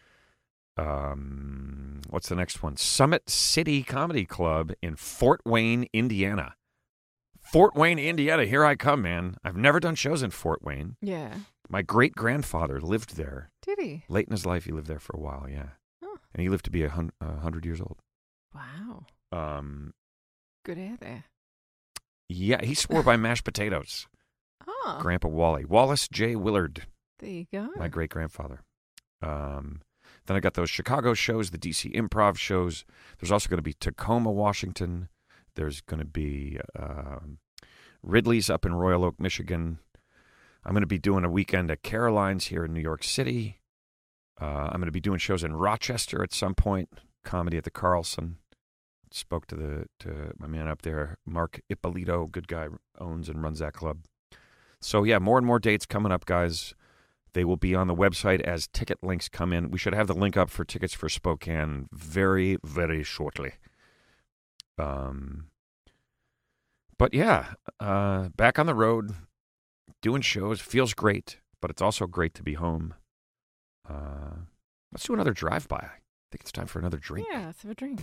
Um, what's the next one? Summit City Comedy Club in Fort Wayne, Indiana. Fort Wayne, Indiana. Here I come, man. I've never done shows in Fort Wayne. Yeah. My great-grandfather lived there. Did he? Late in his life, he lived there for a while, yeah. Oh. And he lived to be a hun- a hundred years old. Wow. Um, Good air there. yeah, he swore by mashed potatoes. Oh, Grandpa Wally. Wallace J. Willard, there you go. my great-grandfather. Um, then I got those Chicago shows, the D C Improv shows. There's also going to be Tacoma, Washington. There's going to be um, Ridley's up in Royal Oak, Michigan. I'm going to be doing a weekend at Caroline's here in New York City. Uh, I'm going to be doing shows in Rochester at some point. Comedy at the Carlson. Spoke to the to my man up there, Mark Ippolito, good guy, owns and runs that club. So yeah, more and more dates coming up, guys. They will be on the website as ticket links come in. We should have the link up for tickets for Spokane very, very shortly. Um, but yeah, uh, back on the road, doing shows feels great, but it's also great to be home. Uh, let's do another drive-by. I think it's time for another drink. Yeah, let's have a drink.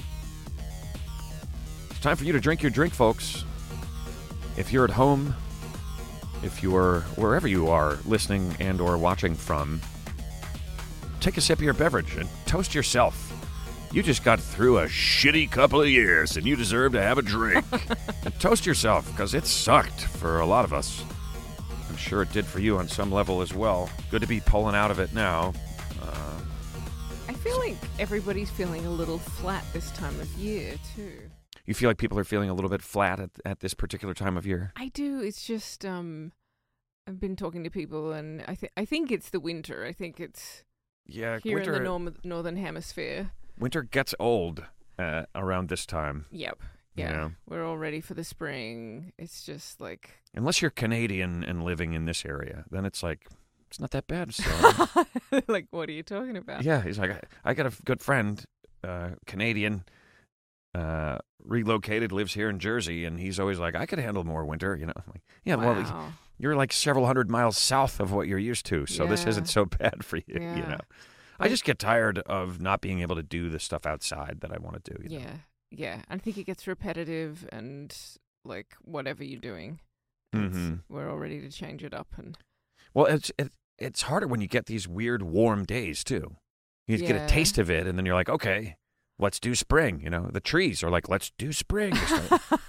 It's time for you to drink your drink, folks. If you're at home, if you're wherever you are listening and or watching from, take a sip of your beverage and toast yourself. You just got through a shitty couple of years and you deserve to have a drink. And toast yourself, because it sucked for a lot of us. I'm sure it did for you on some level as well. Good to be pulling out of it now. Uh, I feel like everybody's feeling a little flat this time of year, too. you feel like people are feeling a little bit flat at, at this particular time of year? I do. It's just, um, I've been talking to people, and I, th- I think it's the winter. I think it's Yeah, here winter, in the norm- northern hemisphere. winter gets old uh, around this time. Yep. You Yeah. know? We're all ready for the spring. It's just like... Unless you're Canadian and living in this area, then it's like, it's not that bad. So, like, what are you talking about? yeah, he's like, I, I got a good friend, uh, Canadian, uh, relocated, lives here in Jersey, and he's always like, I could handle more winter, you know. I'm like, yeah, well, Wow. you're like several hundred miles south of what you're used to, so this Yeah. isn't so bad for you, you Yeah. know. I just get tired of not being able to do the stuff outside that I want to do. You know? Yeah. Yeah. I think it gets repetitive, and like whatever you're doing, it's- Mhm. we're all ready to change it up. And Well, it's it, it's harder when you get these weird warm days too. You get Yeah. a taste of it, and then you're like, okay, let's do spring. You know, the trees are like, let's do spring. It's like,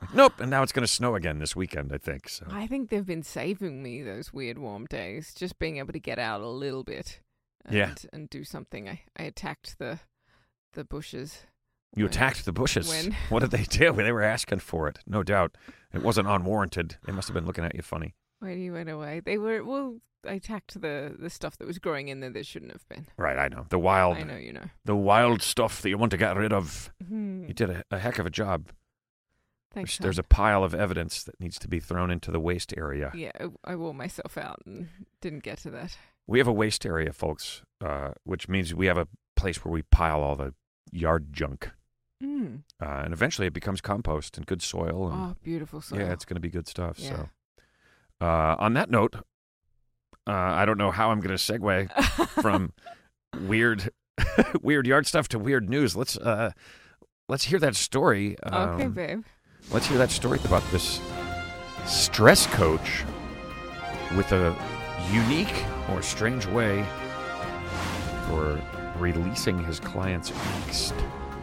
Nope, and now it's going to snow again this weekend, I think. So I think they've been saving me those weird warm days, just being able to get out a little bit and, Yeah. and do something. I, I attacked the the bushes. You when- attacked the bushes. when- What did they do? They were asking for it, no doubt. It wasn't unwarranted. They must have been looking at you funny. When you went away. They were, well, I attacked the, the stuff that was growing in there that shouldn't have been. Right, I know. The wild, I know you know. the wild stuff that you want to get rid of. Hmm. You did a, a heck of a job. Thanks, There's, there's hon. a pile of evidence that needs to be thrown into the waste area. Yeah, I, I wore myself out and didn't get to that. We have a waste area, folks, uh, which means we have a place where we pile all the yard junk. Mm. Uh, and eventually it becomes compost and good soil. And, Oh, beautiful soil. yeah, it's going to be good stuff. Yeah. So, uh, on that note, uh, I don't know how I'm going to segue from weird, weird yard stuff to weird news. Let's uh, let's hear that story. Um, Okay, babe. Let's hear that story about this stress coach with a unique or strange way for releasing his client's angst.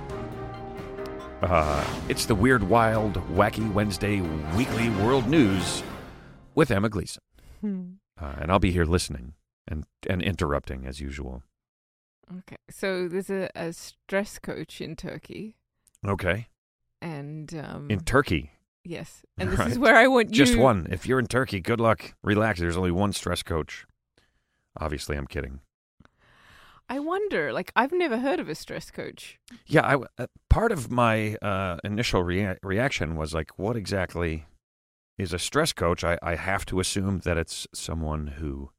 Uh, it's the Weird, Wild, Wacky Wednesday Weekly World News with Emma Gleason. Hmm. Uh, and I'll be here listening and, and interrupting as usual. Okay, so there's a, a stress coach in Turkey, Okay. and um, In Turkey. yes, and this Right. is where I want you. Just one. If you're in Turkey, good luck. Relax. There's only one stress coach. Obviously, I'm kidding. I wonder, like, I've never heard of a stress coach. Yeah, I, uh, part of my uh, initial rea- reaction was like, what exactly is a stress coach? I, I have to assume that it's someone who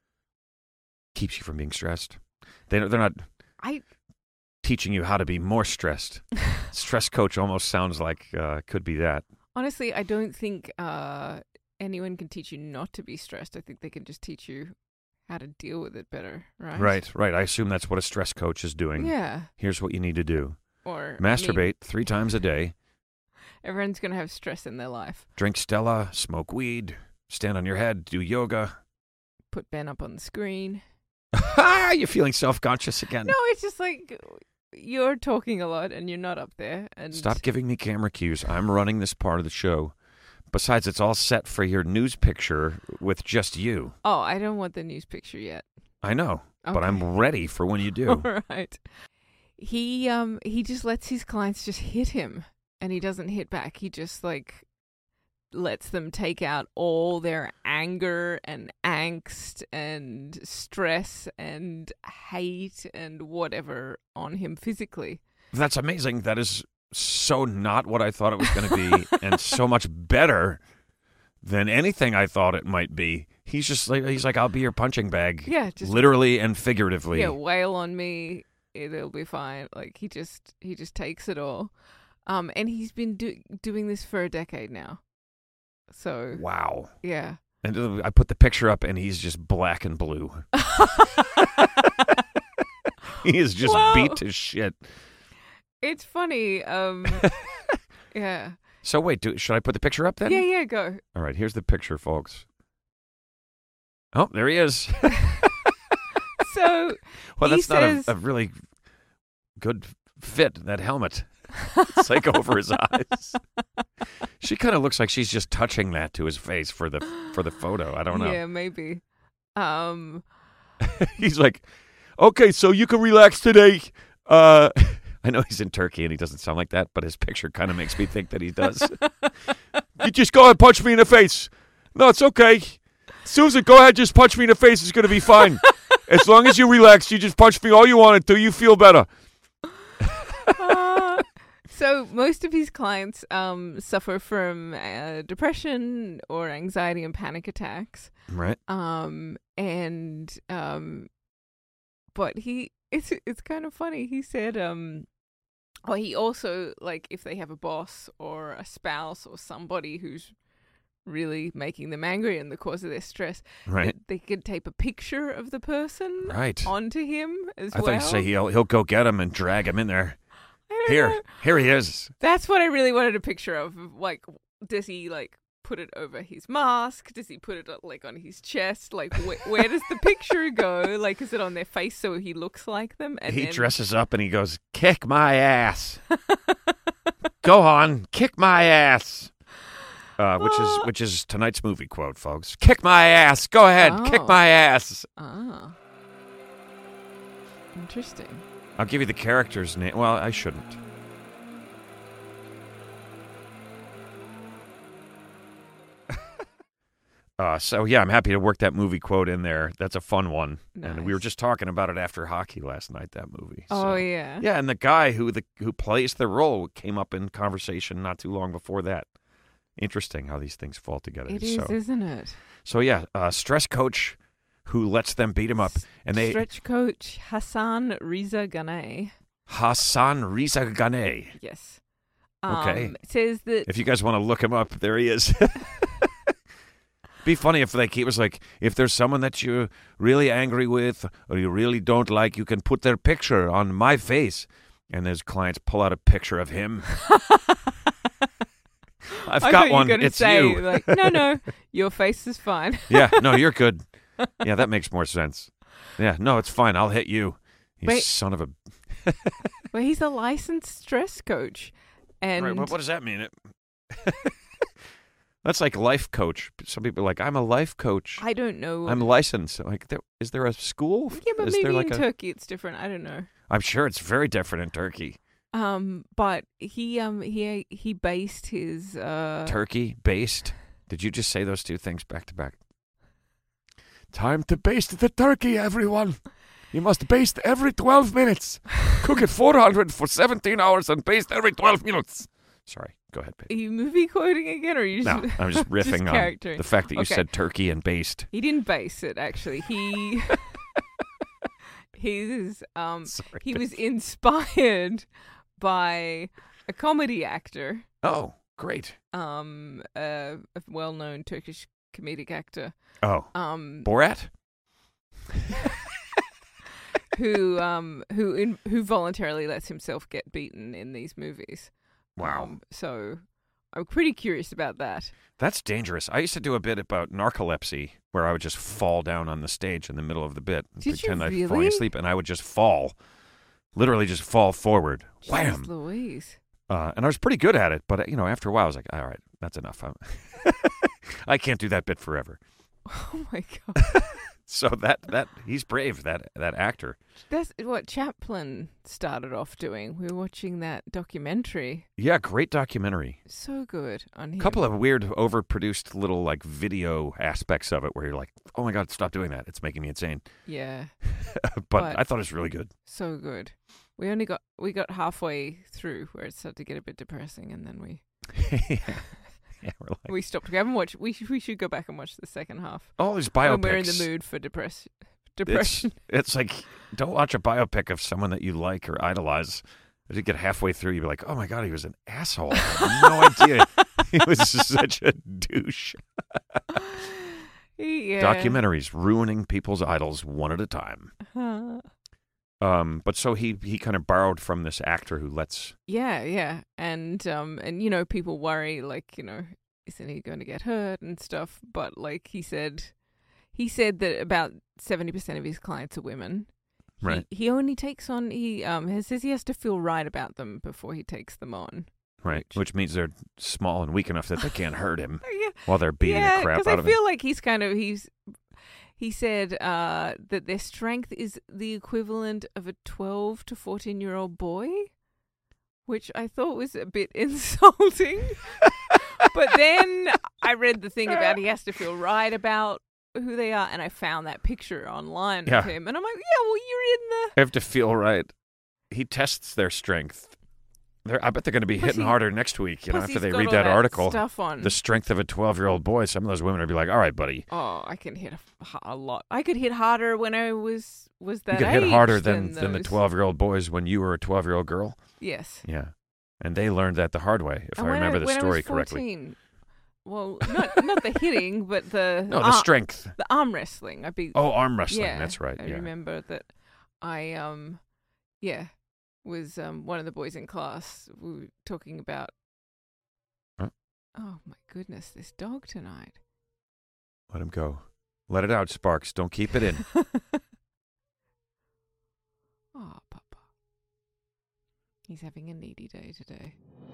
keeps you from being stressed. They, they're not I teaching you how to be more stressed. Stress coach almost sounds like uh, could be that. honestly, I don't think uh, anyone can teach you not to be stressed. I think they can just teach you how to deal with it better, right? Right, right. I assume that's what a stress coach is doing. Yeah. Here's what you need to do. Or Masturbate I mean, three times a day. everyone's gonna have stress in their life. Drink Stella, smoke weed, stand on your head, do yoga. Put Ben up on the screen. Ah, you're feeling self-conscious again. No, it's just like you're talking a lot and you're not up there. And Stop giving me camera cues. I'm running this part of the show. Besides, it's all set for your news picture with just you. Oh, I don't want the news picture yet. I know, but Okay. I'm ready for when you do. All right. He um he just lets his clients just hit him, and he doesn't hit back. He just like lets them take out all their anger and angst and stress and hate and whatever on him physically. That's amazing. That is so not what I thought it was going to be, and so much better than anything I thought it might be. He's just like, he's like, I'll be your punching bag. Yeah, just literally and figuratively. yeah, wail on me, it'll be fine. Like he just he just takes it all. Um and he's been do- doing this for a decade now. So, Wow. yeah. And uh, I put the picture up, and he's just black and blue. He is just Whoa. beat to shit. It's funny. Um yeah. So wait, do, should I put the picture up then? Yeah, yeah, go. All right, here's the picture, folks. Oh, there he is. So Well, he that's says, not a, a really good fit, that helmet. It's like over his eyes. She kind of looks like she's just touching that to his face for the for the photo. I don't know. Yeah, maybe. Um He's like, okay, so you can relax today. Uh, I know he's in Turkey and he doesn't sound like that, but his picture kind of makes me think that he does. You just go ahead and punch me in the face. No, it's okay. Susan, go ahead, just punch me in the face. It's going to be fine. As long as you relax, you just punch me all you want until you feel better. uh, so most of his clients um suffer from uh, depression or anxiety and panic attacks. Right. Um and um but he it's it's kind of funny. He said um well he also like if they have a boss or a spouse or somebody who's really making them angry and the cause of their stress, Right. they could tape a picture of the person Right. onto him as I well. thought you say he'll he'll go get him and drag him in there. I don't Here, know. here he is. That's what I really wanted a picture of. Like, does he like put it over his mask? Does he put it like on his chest? Like, wh- where does the picture go? Like, is it on their face so he looks like them? And He then... dresses up and he goes, "Kick my ass." Go on, kick my ass. Uh, which is Ah. which is tonight's movie quote, folks. Kick my ass. Go ahead, kick Oh. my ass. Ah. Interesting. I'll give you the character's name. Well, I shouldn't. Uh, so, yeah, I'm happy to work that movie quote in there. That's a fun one. And we were Nice. just talking about it after hockey last night, that movie. Oh, So- yeah. Yeah, and the guy who the who plays the role came up in conversation not too long before that. Interesting how these things fall together. It is, so, isn't it? so, yeah, uh, stress coach who lets them beat him up. And they Stretch coach Hassan Riza Ghanay. Hassan Riza Ghanay. Yes. Okay. Um, says that If you guys want to look him up, there he is. Be funny if like he was like, if there's someone that you're really angry with or you really don't like, you can put their picture on my face. And his clients pull out a picture of him. I've I got thought one. you were gonna It's say, you. like, no, no, your face is fine. Yeah, no, you're good. Yeah, that makes more sense. Yeah, no, it's fine. I'll hit you. You Wait. son of a. Well, he's a licensed stress coach, and Right, what, what does that mean? It. That's like life coach. Some people are like, I'm a life coach. I don't know. I'm licensed. Like, there, is there a school? yeah, but is maybe there like in a? Turkey it's different. I don't know. I'm sure it's very different in Turkey. Um, but he um he he based his uh Turkey based. Did you just say those two things back to back? Time to baste the turkey, everyone. You must baste every twelve minutes. Cook it four hundred for seventeen hours and baste every twelve minutes. Sorry, go ahead, Are babe. you movie quoting again, or are you No, just, I'm just riffing on charactering? the fact that you Okay. said turkey and based. He didn't base it actually. He he's um Sorry. he was inspired by a comedy actor, Oh, great. um uh, a well-known Turkish comedic actor, Oh, um Borat? who um who in, who voluntarily lets himself get beaten in these movies. Wow. Um, so I'm pretty curious about that. That's dangerous. I used to do a bit about narcolepsy where I would just fall down on the stage in the middle of the bit and Did you pretend I'm falling really? asleep, and I would just fall. Literally just fall forward. Jeez Wham! Louise. Uh, and I was pretty good at it, but, you know, after a while I was like, all right, that's enough. I'm I can't do that bit forever. Oh my god. So that, that he's brave, that that actor. That's what Chaplin started off doing. We were watching that documentary. Yeah, great documentary. So good on him. A couple of weird, overproduced little, like, video aspects of it where you're like, oh, my God, stop doing that. It's making me insane. Yeah, but But- I thought it was really good. so good. We only got we got halfway through where it started to get a bit depressing, and then we yeah. Yeah, we're like, we stopped. We haven't watched. We sh- we should go back and watch the second half all these biopics. when we're in the mood for depress depression. It's like, don't watch a biopic of someone that you like or idolize. As you get halfway through, you'd be like, oh my God, he was an asshole. I had no idea. He was such a douche. yeah. Documentaries ruining people's idols one at a time. Uh, Um, but so he, he kind of borrowed from this actor who lets, yeah, yeah, and um, and you know, people worry like, you know, isn't he going to get hurt and stuff? But like he said, he said that about seventy percent of his clients are women. right, He, he only takes on he um he says he has to feel right about them before he takes them on. right, which- which means they're small and weak enough that they can't hurt him Yeah, while they're beating yeah, the crap I out of him. feel like he's kind of he's. He said uh, that their strength is the equivalent of a twelve to fourteen year old boy, which I thought was a bit insulting. But then I read the thing about he has to feel right about who they are, and I found that picture online Yeah. of him, and I'm like, yeah, well, you're in the. They have to feel right. He tests their strength. They're, I bet they're going to be Plus hitting he- harder next week, you know, Plus after he's they got read all that article. stuff on. The strength of a twelve-year-old boy. Some of those women would be like, all right, buddy. Oh, I can hit a, a lot. I could hit harder when I was was that You could hit age harder than, than, than the those- twelve-year-old boys when you were a twelve-year-old girl. Yes. Yeah. And they learned that the hard way, if And I when remember the when I story was correctly. fourteen, well, not not the hitting, but the No, the ar- strength. the arm wrestling. I'd be Oh, arm wrestling. yeah. That's right. I yeah. remember that. I um, yeah, was um one of the boys in class. We were talking about. Huh? Oh my goodness, this dog tonight. Let him go. Let it out, Sparks. Don't keep it in. Oh, Papa. He's having a needy day today.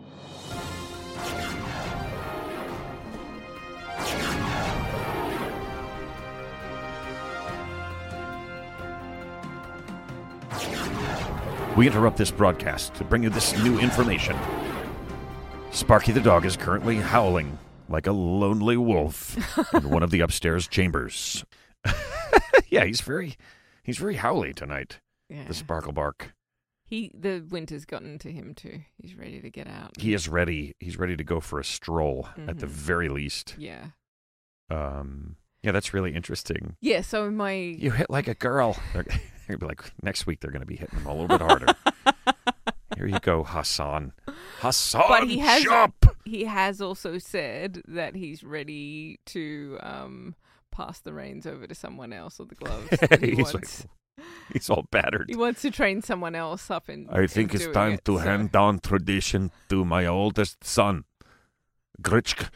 We interrupt this broadcast to bring you this new information. Sparky the dog is currently howling like a lonely wolf in one of the upstairs chambers. Yeah, he's very, he's very howly tonight. Yeah. The Sparkle Bark. He the winter's gotten to him too. He's ready to get out. He is ready. He's ready to go for a stroll mm-hmm. at the very least. Yeah. Um. Yeah, that's really interesting. Yeah. So my You hit like a girl. They're, they're gonna be like next week. They're gonna be hitting him a little bit harder. Here you go, Hassan. Hassan, but he has jump! he has also said that he's ready to um pass the reins over to someone else or the gloves. That he he's, wants. like, he's all battered. He wants to train someone else up in. I think in it's doing time it, to so. hand down tradition to my oldest son, Gritschk.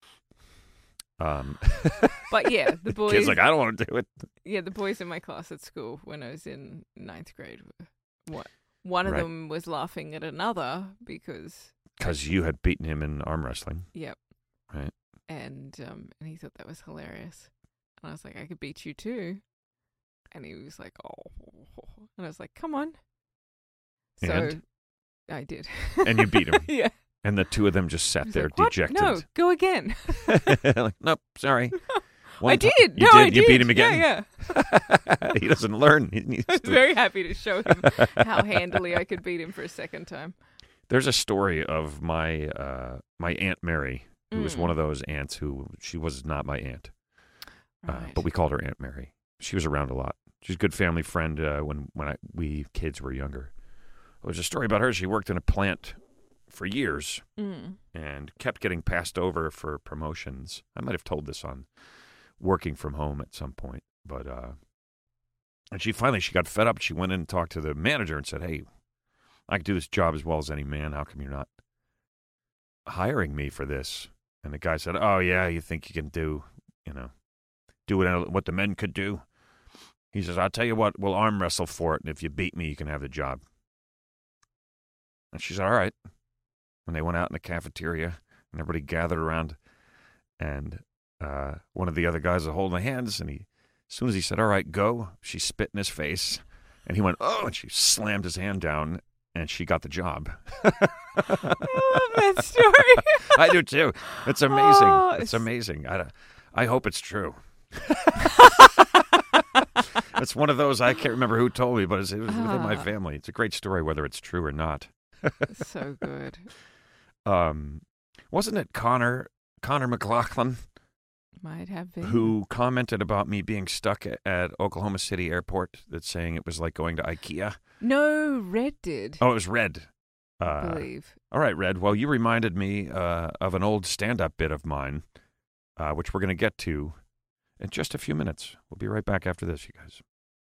Um, But yeah, the boys. kid's like, I don't want to do it. Yeah, the boys in my class at school when I was in ninth grade were what. One of Right. them was laughing at another because. Because you had beaten him in arm wrestling. Yep. Right. And um, and he thought that was hilarious, and I was like, I could beat you too, and he was like, oh, and I was like, come on. So And? I did. And you beat him. Yeah. And the two of them just sat He was there like, what? dejected. No, go again. Like, nope, sorry. One I ti- did. You no, did. I You did. beat him again. Yeah, yeah. He doesn't learn. He needs I was to- very happy to show him how handily I could beat him for a second time. There's a story of my uh, my Aunt Mary, who was Mm. one of those aunts who she was not my aunt, uh, Right. but we called her Aunt Mary. She was around a lot. She's a good family friend uh, when when I, we kids were younger. There's a story about her. She worked in a plant for years Mm. and kept getting passed over for promotions. I might have told this on Working From Home at some point, but uh, and she finally she got fed up. She went in and talked to the manager and said, "Hey, I could do this job as well as any man. How come you're not hiring me for this?" And the guy said, "Oh yeah, you think you can do, you know, do what what the men could do?" He says, "I'll tell you what, we'll arm wrestle for it, and if you beat me, you can have the job." And she said, "All right." When they went out in the cafeteria, and everybody gathered around, and uh, one of the other guys was holding the hands, and he, as soon as he said, "All right, go," she spit in his face, and he went, "Oh," and she slammed his hand down, and she got the job. I love that story. I do too. It's amazing. Oh, it's it's- amazing. I, I hope it's true. It's one of those, I can't remember who told me, but it's, it was within my Ah. family. It's a great story, whether it's true or not. So good. Um, wasn't it Connor Connor McLaughlin Might have been. who commented about me being stuck at, at Oklahoma City Airport, that's saying it was like going to IKEA? No, Red did. Oh, it was Red. I Uh, believe. all right, Red. Well, you reminded me uh, of an old stand-up bit of mine, uh, which we're going to get to in just a few minutes. We'll be right back after this, you guys.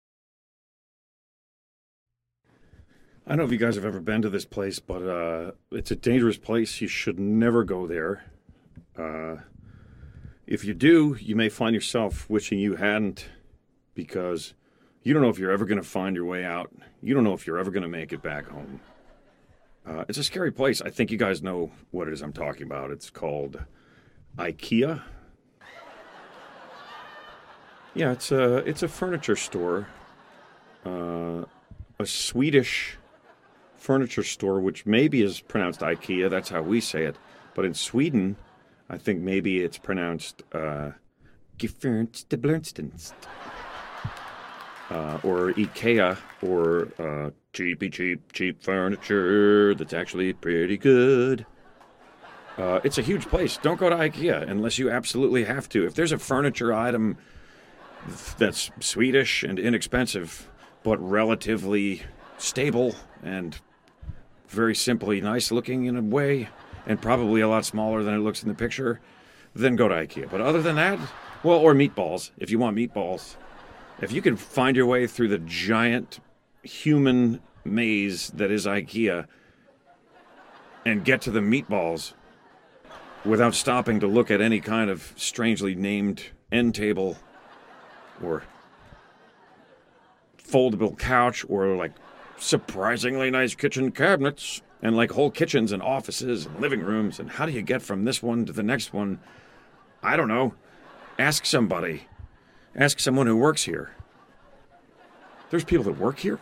I don't know if you guys have ever been to this place, but uh, it's a dangerous place. You should never go there. Uh, if you do, you may find yourself wishing you hadn't, because you don't know if you're ever going to find your way out. You don't know if you're ever going to make it back home. Uh, it's a scary place. I think you guys know what it is I'm talking about. It's called IKEA. Yeah, it's a it's a furniture store, uh, a Swedish furniture store, which maybe is pronounced IKEA. That's how we say it. But in Sweden, I think maybe it's pronounced uh, Gefernsteblenstenst. Uh, or IKEA, or uh, cheapy, cheap, cheap furniture that's actually pretty good. Uh, it's a huge place. Don't go to IKEA unless you absolutely have to. If there's a furniture item that's Swedish and inexpensive, but relatively stable and very simply nice looking in a way, and probably a lot smaller than it looks in the picture, then go to IKEA. But other than that, well, or meatballs, if you want meatballs. If you can find your way through the giant human maze that is IKEA and get to the meatballs without stopping to look at any kind of strangely named end table or foldable couch or like surprisingly nice kitchen cabinets, and like whole kitchens and offices and living rooms. And how do you get from this one to the next one? I don't know. Ask somebody. Ask someone who works here. There's people that work here?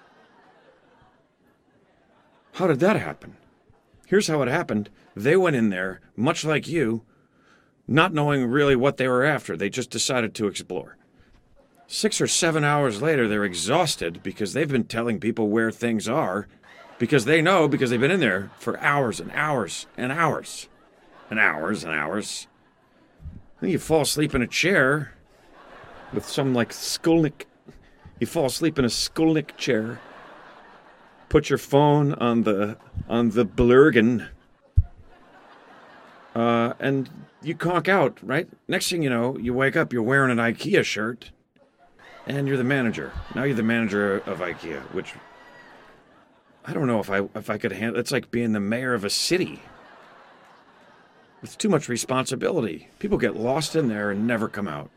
How did that happen? Here's how it happened. They went in there, much like you, not knowing really what they were after. They just decided to explore. Six or seven hours later, they're exhausted because they've been telling people where things are, because they know, because they've been in there for hours and hours and hours and hours and hours. Then you fall asleep in a chair with some like Skolnick. You fall asleep in a Skolnick chair. Put your phone on the on the blurgen, uh, and you conk out, right? Next thing you know, you wake up, you're wearing an IKEA shirt, and you're the manager. Now you're the manager of IKEA, which I don't know if I if I could handle. It's like being the mayor of a city. It's too much responsibility. People get lost in there and never come out.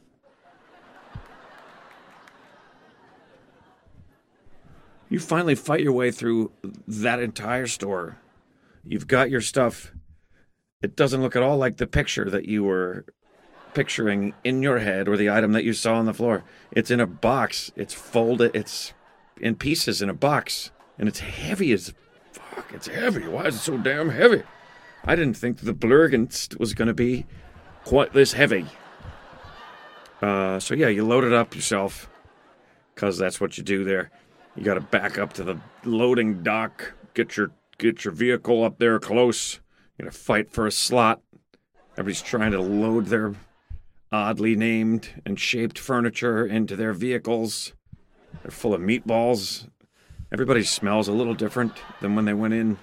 You finally fight your way through that entire store. You've got your stuff. It doesn't look at all like the picture that you were picturing in your head or the item that you saw on the floor. It's in a box. It's folded. It's in pieces in a box. And it's heavy as fuck. It's heavy. Why is it so damn heavy? I didn't think the Blurgenst was going to be quite this heavy. Uh, so yeah, you load it up yourself, because that's what you do there. You got to back up to the loading dock, get your get your vehicle up there close. You got to fight for a slot. Everybody's trying to load their oddly named and shaped furniture into their vehicles. They're full of meatballs. Everybody smells a little different than when they went in.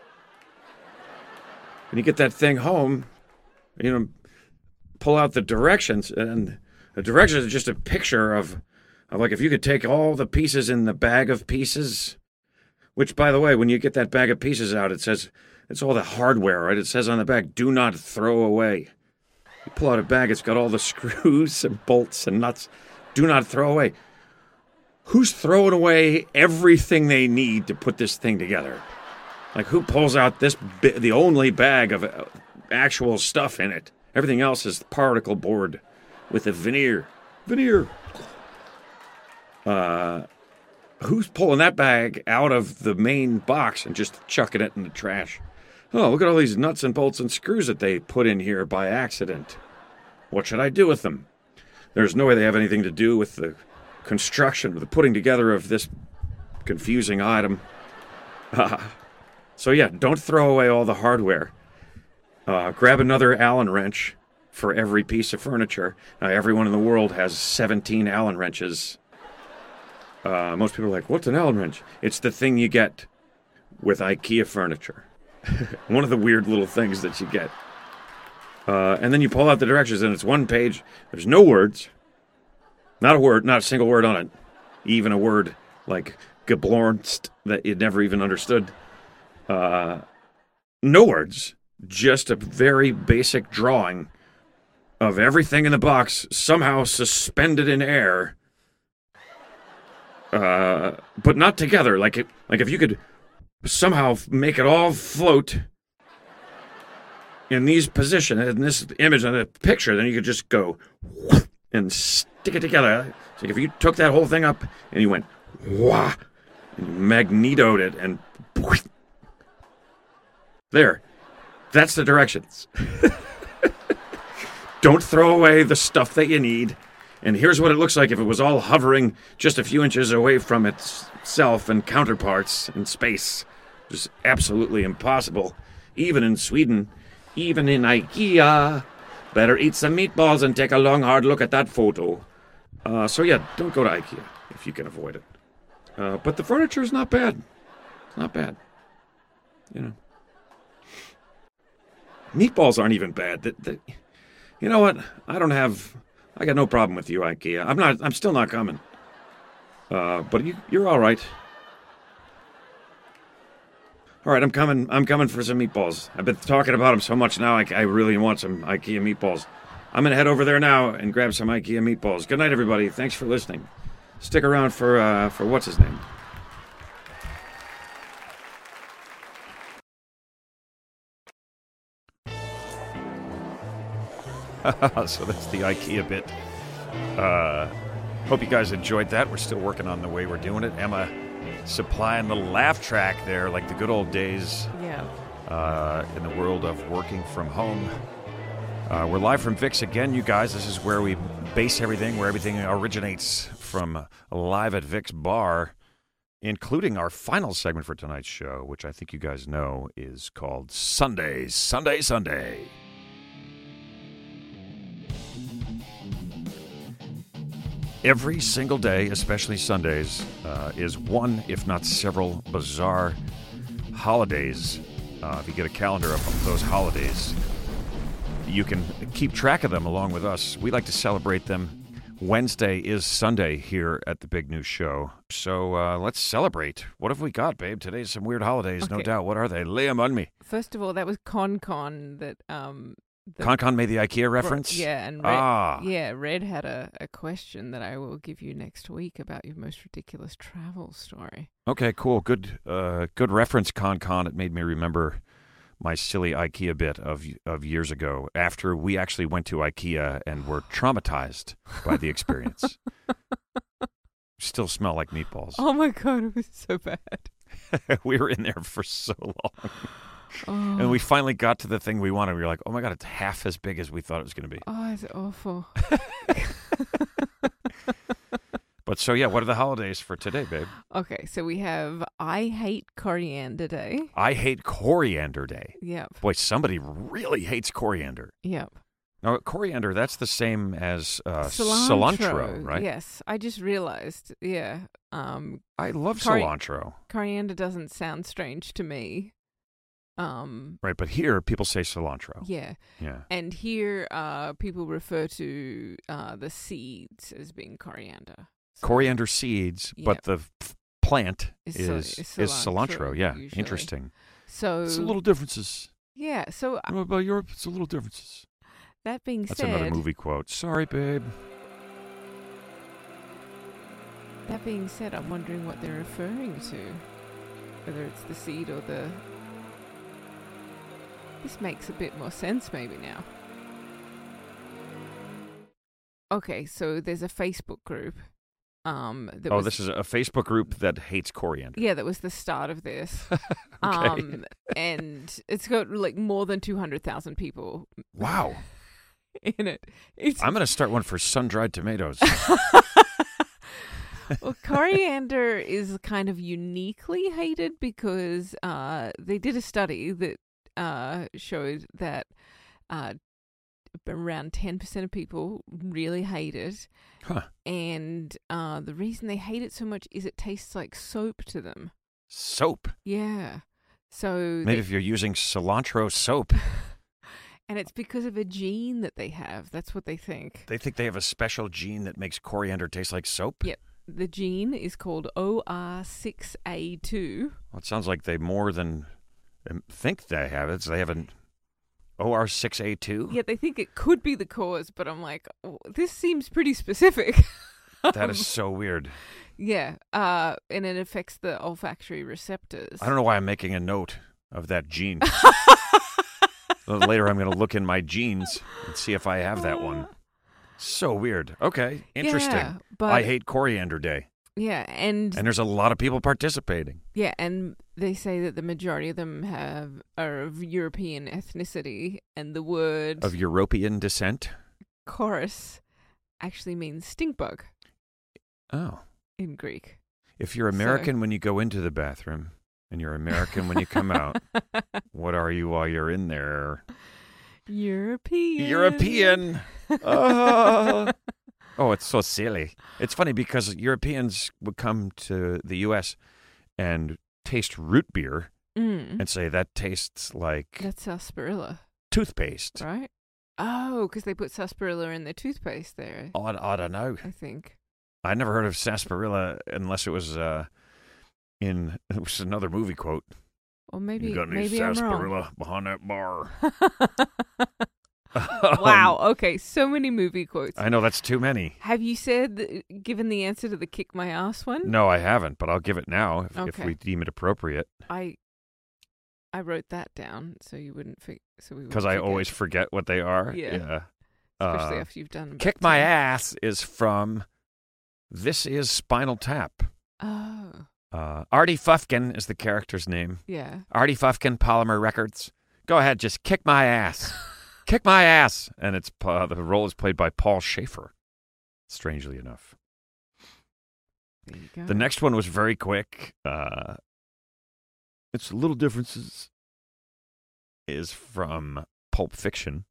When you get that thing home, you know, pull out the directions, and the directions are just a picture of, of like if you could take all the pieces in the bag of pieces, which, by the way, when you get that bag of pieces out, it says, it's all the hardware, right? It says on the back, do not throw away. You pull out a bag, it's got all the screws and bolts and nuts. Do not throw away. Who's throwing away everything they need to put this thing together? Like, who pulls out this, bi- the only bag of uh, actual stuff in it? Everything else is particle board with a veneer. Veneer. Uh, who's pulling that bag out of the main box and just chucking it in the trash? Oh, look at all these nuts and bolts and screws that they put in here by accident. What should I do with them? There's no way they have anything to do with the construction, the putting together of this confusing item. Uh, so yeah, don't throw away all the hardware. Uh, grab another Allen wrench for every piece of furniture. Now, everyone in the world has seventeen Allen wrenches. Uh, most people are like, what's an Allen wrench? It's the thing you get with IKEA furniture. One of the weird little things that you get. Uh, and then you pull out the directions, and it's one page. There's no words. Not a word, not a single word on it. Even a word like geblornst that you'd never even understood. Uh, no words. Just a very basic drawing of everything in the box somehow suspended in air. Uh, but not together. Like it, like if you could somehow make it all float in these positions, in this image, in the picture, then you could just go and stick it together. So if you took that whole thing up and you went wah, and you magnetoed it, and there, that's the directions. Don't throw away the stuff that you need. And here's what it looks like if it was all hovering just a few inches away from itself and counterparts in space. Just absolutely impossible. Even in Sweden, even in IKEA. Better eat some meatballs and take a long, hard look at that photo. Uh, so yeah, don't go to IKEA if you can avoid it. Uh, but the furniture is not bad. It's not bad. You know. Meatballs aren't even bad. The, the, you know what? I don't have... I got no problem with you, IKEA. I'm not. I'm still not coming. Uh, but you, you're all right. All right, I'm coming. I'm coming for some meatballs. I've been talking about them so much now. I, I really want some IKEA meatballs. I'm gonna head over there now and grab some IKEA meatballs. Good night, everybody. Thanks for listening. Stick around for uh, for what's his name. So that's the IKEA bit. Uh, hope you guys enjoyed that. We're still working on the way we're doing it. Emma supplying the laugh track there, like the good old days Yeah. uh, in the world of working from home. Uh, we're live from Vic's again, you guys. This is where we base everything, where everything originates from live at Vic's bar, including our final segment for tonight's show, which I think you guys know is called Sunday, Sunday, Sunday. Every single day, especially Sundays, uh, is one, if not several, bizarre holidays. Uh, if you get a calendar of those holidays, you can keep track of them along with us. We like to celebrate them. Wednesday is Sunday here at the Big News Show. So uh, let's celebrate. What have we got, babe? Today's some weird holidays, no Okay. doubt. What are they? Lay them on me. First of all, that was ConCon that um. the- ConCon made the IKEA reference? Yeah, and Red, Ah. yeah, Red had a, a question that I will give you next week about your most ridiculous travel story. Okay, cool. Good uh, good reference, ConCon. It made me remember my silly IKEA bit of of years ago after we actually went to IKEA and were traumatized by the experience. Still smell like meatballs. Oh my god, it was so bad. We were in there for so long. Oh, And we finally got to the thing we wanted. We were like, oh my God, it's half as big as we thought it was going to be. oh, it's awful. But so, yeah, what are the holidays for today, babe? Okay, so we have I Hate Coriander Day. I hate Coriander Day. Yep, Boy, somebody really hates coriander. yep. Now, coriander, that's the same as uh, cilantro, right? Yes, I just realized. Yeah, um, I love Cori- cilantro. coriander doesn't sound strange to me. Um, Right, but here people say cilantro. yeah, Yeah. and here uh, people refer to uh, the seeds as being coriander. So Coriander seeds, Yep. but the f- plant Is is, cil- is is cilantro, cilantro. Yeah, usually. interesting. So It's a little differences. yeah. So uh, What about Europe? It's a little differences. that being That's said, another movie quote. Sorry, babe. that being said, I'm wondering what they're referring to, whether it's the seed or the. This makes a bit more sense maybe now. Okay, so there's a Facebook group. Um, that Oh, was, this is a Facebook group that hates coriander. yeah, that was the start of this. Okay. Um, and it's got like more than two hundred thousand people Wow. in it. It's I'm going to start one for sun-dried tomatoes. well, coriander is kind of uniquely hated because uh, they did a study that uh, showed that uh, around ten percent of people really hate it. Huh. And uh, the reason they hate it so much is it tastes like soap to them. Soap. Yeah. So Maybe they- if you're using cilantro soap, and it's because of a gene that they have. That's what they think. they think they have a special gene that makes coriander taste like soap? Yep. The gene is called O R six A two. Well, it sounds like they more than um, think they have it. So they have an O R six A two? Yeah, they think it could be the cause, but I'm like, oh, this seems pretty specific. That is so weird. Yeah, uh, and it affects the olfactory receptors. I don't know why I'm making a note of that gene. Later I'm going to look in my genes and see if I have that one. So weird. Okay, interesting. Yeah, but I hate Coriander Day. yeah, and, And there's a lot of people participating. yeah, and they say that the majority of them have are of European ethnicity, and the word Of European descent? chorus actually means stink bug Oh. in Greek. If you're American when you go into the bathroom and you're American when you come out, what are you while you're in there? European. European. Oh. Oh, it's so silly. It's funny because Europeans would come to the U S and taste root beer Mm. and say that tastes like That's sarsaparilla, toothpaste. right? Oh, because they put sarsaparilla in their toothpaste there, I, I don't know. I think. I never heard of sarsaparilla unless it was uh, in it was another movie quote. Or maybe You got any maybe I'm wrong. sarsaparilla behind that bar? Wow. Okay, so many movie quotes. I know that's too many. Have you said, th- given the answer to the kick my ass one? No, I haven't, but I'll give it now if, if Okay. we deem it appropriate. I I wrote that down so you wouldn't fi- so we Because wouldn't I forget. always forget what they are. Yeah. Especially Uh, after you've done. Kick My Ass is from This Is Spinal Tap. Oh. Uh, Artie Fufkin is the character's name. Yeah. Artie Fufkin, Polymer Records. Go ahead, just kick my ass. Kick my ass. And it's uh, the role is played by Paul Schaefer, strangely enough. There you go. The next one was very quick. Uh, it's Little Differences is from Pulp Fiction.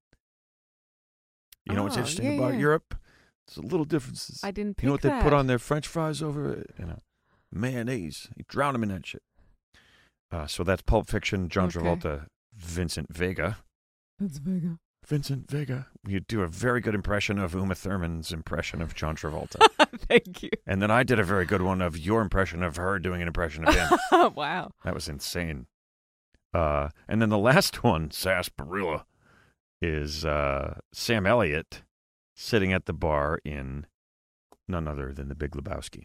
You know what's Oh, interesting yeah, about yeah. Europe? It's the little differences. I didn't pick You know what that. they put on their French fries over it? You know, mayonnaise. You drown them in that shit. Uh, so that's Pulp Fiction, John Okay. Travolta, Vincent Vega. That's Vega. Vincent Vega. You do a very good impression of Uma Thurman's impression of John Travolta. Thank you. And then I did a very good one of your impression of her doing an impression of him. Wow. That was insane. Uh, and then the last one, Sarsaparilla, is uh, Sam Elliott sitting at the bar in none other than The Big Lebowski.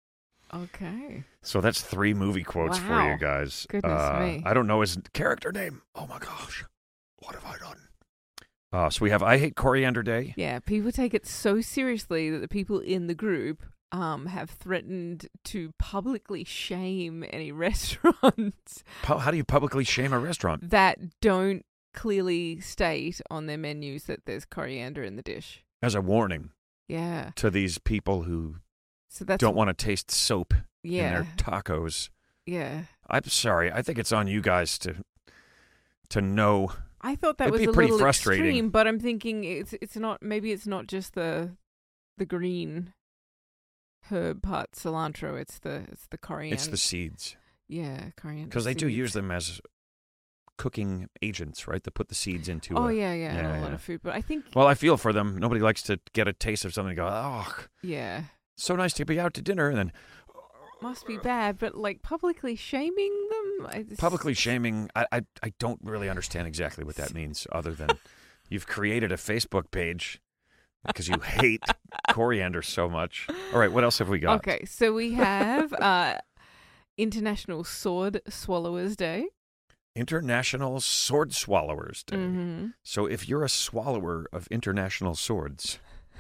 Okay. So that's three movie quotes for Wow. you guys. Goodness uh, me. I don't know his character name. Oh my gosh. What have I done? Uh, so we have I Hate Coriander Day. Yeah, people take it so seriously that the people in the group um, have threatened to publicly shame any restaurants Pu- How do you publicly shame a restaurant? that don't clearly state on their menus that there's coriander in the dish. As a warning Yeah. to these people who So that's don't want to taste soap yeah. in their tacos. Yeah. I'm sorry. I think it's on you guys to to know. I thought that It'd was be a pretty little frustrating. extreme, but I'm thinking it's it's not maybe it's not just the the green herb part cilantro, it's the it's the coriander. It's the seeds. Yeah, coriander. Because they do seeds. use them as cooking agents, right? To put the seeds into Oh a, yeah, yeah, in yeah, a lot yeah. of food, but I think Well, I feel for them. Nobody likes to get a taste of something and go, oh, yeah, so nice to be out to dinner. And then must be bad, but like publicly shaming them, I just, publicly shaming, I, I, I don't really understand exactly what that means other than you've created a Facebook page because you hate coriander so much. All right, what else have we got? Okay, so we have uh, International Sword Swallowers Day. International Sword Swallowers Day. Mm-hmm. So if you're a swallower of international swords,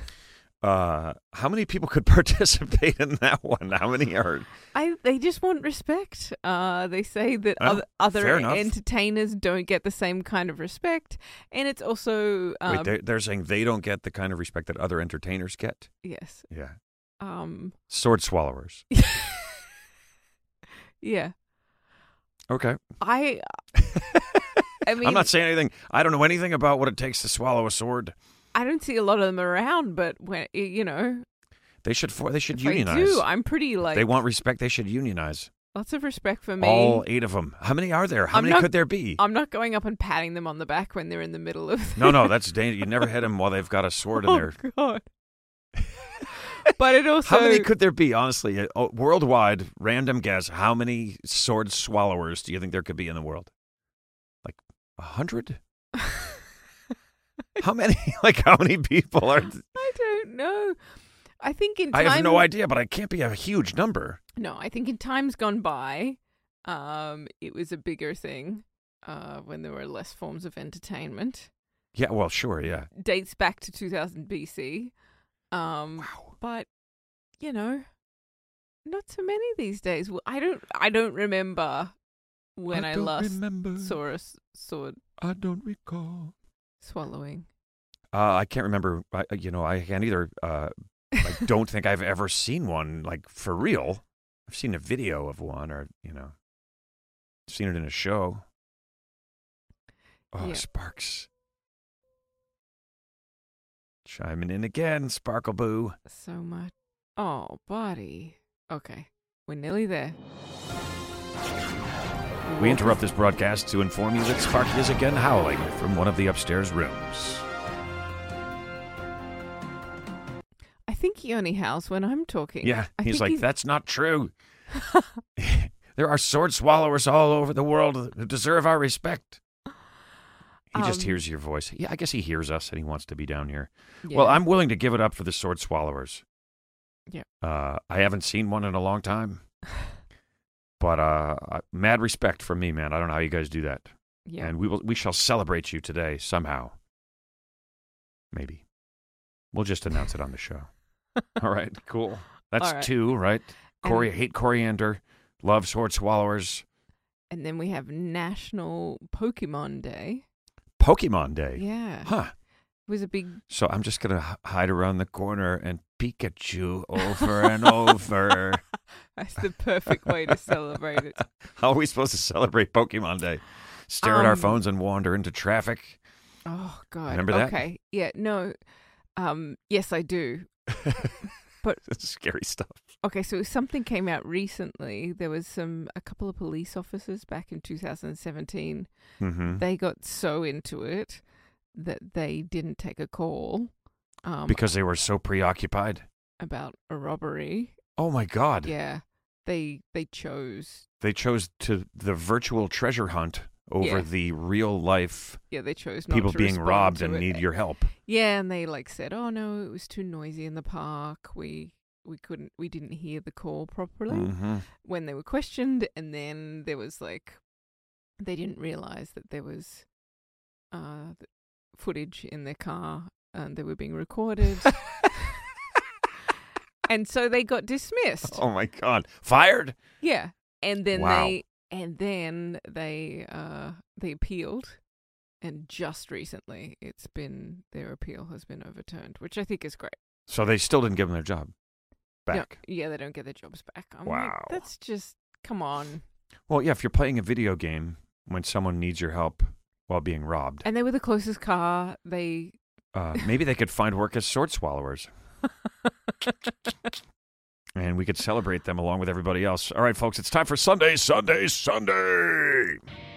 uh, how many people could participate in that one? How many are? I they just want respect. Uh, they say that Well, other, other fair enough. entertainers don't get the same kind of respect, and it's also um, Wait, they're, they're saying they don't get the kind of respect that other entertainers get? yes, Yeah. um, Sword swallowers. yeah. Okay. I, I mean, I'm not saying anything. I don't know anything about what it takes to swallow a sword. I don't see a lot of them around, but when you know, They should for, they should if I unionize. do, I'm pretty like They want respect. They should unionize. lots of respect for me. All eight of them. How many are there? How I'm many not- could there be? I'm not going up and patting them on the back when they're in the middle of. No, no, that's dangerous. You never hit them while they've got a sword in Oh there. God. But it also How many could there be, honestly? Uh, oh, worldwide, random guess, how many sword swallowers do you think there could be in the world? Like a hundred? How many? Like how many people are? I don't know. I think in I time, have no idea, but it can't be a huge number. No, I think in times gone by, um, it was a bigger thing uh, when there were less forms of entertainment. Yeah, well, sure, yeah. Dates back to two thousand B C. Um, Wow. But you know, not so many these days. Well, I don't. I don't remember when I, don't last remember. saw a s- sword I don't recall. swallowing. Uh, I can't remember. I, you know, I can't either. Uh, I don't think I've ever seen one like for real. I've seen a video of one, or you know, seen it in a show. Oh, Yeah. Sparks. Chiming in again, Sparkle Boo. So much. Oh, buddy. Okay, we're nearly there. We interrupt this broadcast to inform you that Sparky is again howling from one of the upstairs rooms. I think he only howls when I'm talking. Yeah, I he's think like, that's not true. There are sword swallowers all over the world who deserve our respect. He just Um, hears your voice. Yeah, I guess he hears us and he wants to be down here. Yeah. Well, I'm willing to give it up for the sword swallowers. Yeah. Uh, I haven't seen one in a long time. But uh, uh, mad respect from me, man. I don't know how you guys do that. Yeah. And we will we shall celebrate you today somehow. Maybe. We'll just announce it on the show. All right, cool. That's All right. two, right? Cori- And- hate coriander, love sword swallowers. And then we have National Pokemon Day. Pokemon Day. Yeah. Huh. It was a big... So I'm just going to hide around the corner and Pikachu over and over. That's the perfect way to celebrate it. How are we supposed to celebrate Pokemon Day? Stare at our Um, phones and wander into traffic? Oh, God. Remember that? Okay. Yeah, no. Um, yes, I do. But- That's scary stuff. Okay, so something came out recently. There was some a couple of police officers back in two thousand seventeen. Mm-hmm. They got so into it that they didn't take a call um, Because they were so preoccupied. about a robbery. Oh, my God. Yeah, they they chose. They chose to the virtual treasure hunt over Yeah. the real life Yeah, they chose not people to being respond robbed to and it. need your help. Yeah, and they like said, "Oh no, it was too noisy in the park. We we couldn't, we didn't hear the call properly." Mm-hmm. When they were questioned, and then there was like, they didn't realize that there was uh th- footage in their car and they were being recorded, and so they got dismissed. Oh, my God. Fired? Yeah, and then Wow. they and then they uh they appealed. And just recently, it's been their appeal has been overturned, which I think is great. So they still didn't give them their job No, back. yeah, they don't get their jobs back. I'm Wow. like, that's just come on. Well, yeah, if you're playing a video game when someone needs your help while being robbed, And they were the closest car. They uh, maybe they could find work as sword swallowers. And we could celebrate them along with everybody else. All right, folks, it's time for Sunday, Sunday, Sunday.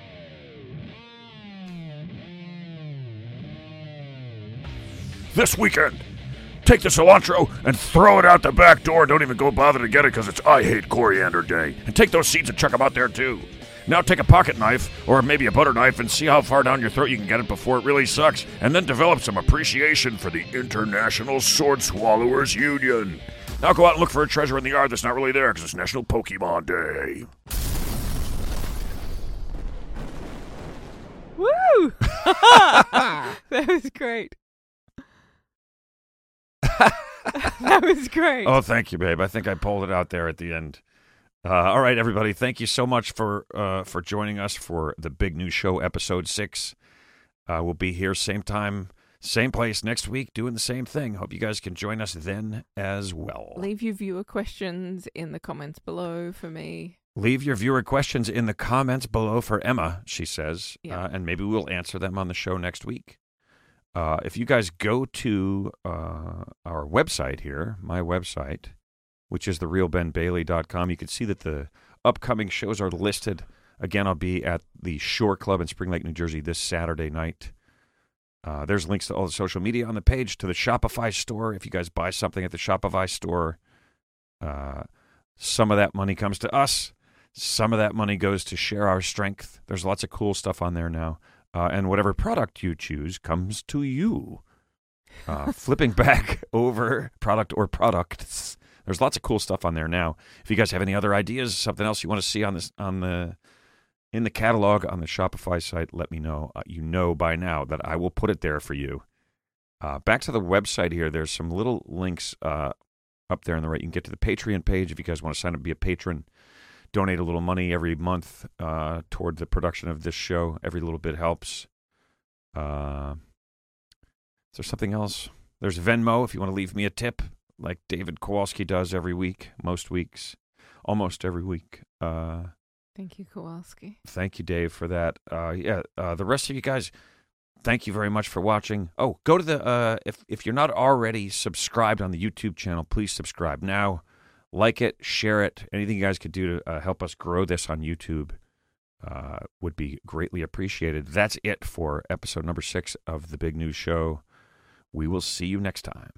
This weekend, take the cilantro and throw it out the back door. Don't even go bother to get it because it's I Hate Coriander Day. And take those seeds and chuck them out there, too. Now take a pocket knife or maybe a butter knife and see how far down your throat you can get it before it really sucks. And then develop some appreciation for the International Sword Swallowers Union. Now go out and look for a treasure in the yard that's not really there because it's National Pokemon Day. woo! That was great. That was great. Oh, thank you, babe. I think I pulled it out there at the end. Uh, all right, everybody. Thank you so much for uh, for joining us for the Big News Show, Episode six. Uh, we'll be here same time, same place next week doing the same thing. Hope you guys can join us then as well. Leave your viewer questions in the comments below for me. Leave your viewer questions in the comments below for Emma, she says, Yeah. uh, and maybe we'll answer them on the show next week. Uh, if you guys go to uh, our website here, my website, which is the real ben bailey dot com, you can see that the upcoming shows are listed. Again, I'll be at the Shore Club in Spring Lake, New Jersey this Saturday night. Uh, there's links to all the social media on the page, to the Shopify store. If you guys buy something at the Shopify store, uh, some of that money comes to us. Some of that money goes to Share Our Strength. There's lots of cool stuff on there now. Uh, and whatever product you choose comes to you. Uh, flipping back over product or products. There's lots of cool stuff on there now. If you guys have any other ideas, something else you want to see on this on the in the catalog on the Shopify site, let me know. Uh, you know by now that I will put it there for you. Uh, back to the website here. There's some little links uh, up there on the right. You can get to the Patreon page if you guys want to sign up to be a patron. Donate a little money every month uh, toward the production of this show. Every little bit helps. Uh, is there something else? There's Venmo if you want to leave me a tip, like David Kowalski does every week, most weeks, almost every week. Uh, Thank you, Kowalski. thank you, Dave, for that. Uh, yeah, uh, the rest of you guys, thank you very much for watching. Oh, go to the, uh, if, if you're not already subscribed on the YouTube channel, please subscribe now. Like it, share it. Anything you guys could do to uh, help us grow this on YouTube uh, would be greatly appreciated. That's it for episode number six of The Big News Show. We will see you next time.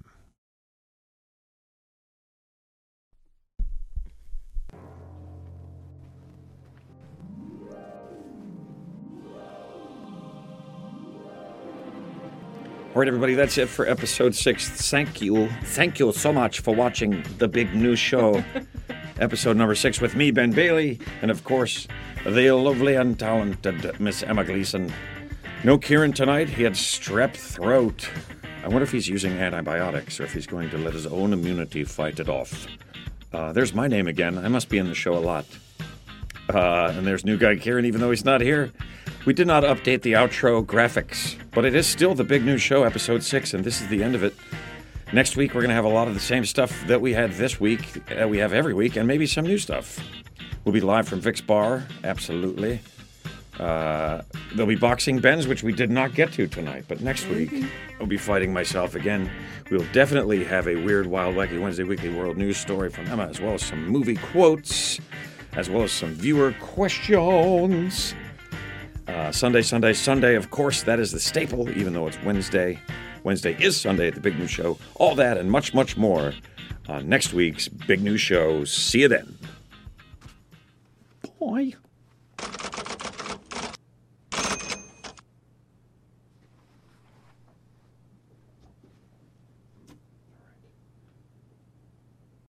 All right, everybody, that's it for episode six. Thank you. Thank you so much for watching The Big News Show, episode number six with me, Ben Bailey, and, of course, the lovely and talented Miss Emma Gleason. No Kieran tonight. He had strep throat. wonder if he's using antibiotics or if he's going to let his own immunity fight it off. Uh, there's my name again. I must be in the show a lot. Uh, and there's new guy Kieran, even though he's not here. We did not update the outro graphics, but it is still the Big News Show, episode six, and this is the end of it. Next week, we're going to have a lot of the same stuff that we had this week, that we have every week, and maybe some new stuff. We'll be live from Vic's Bar, absolutely. Uh, there'll be Boxing Ben's, which we did not get to tonight, but next week I'll be fighting myself again. We'll definitely have a Weird, Wild, Wacky Wednesday Weekly World News story from Emma, as well as some movie quotes, as well as some viewer questions. Uh, Sunday, Sunday, Sunday, of course, that is the staple, even though it's Wednesday. Wednesday is Sunday at the Big News Show. All that and much, much more on next week's Big News Show. See you then. Bye.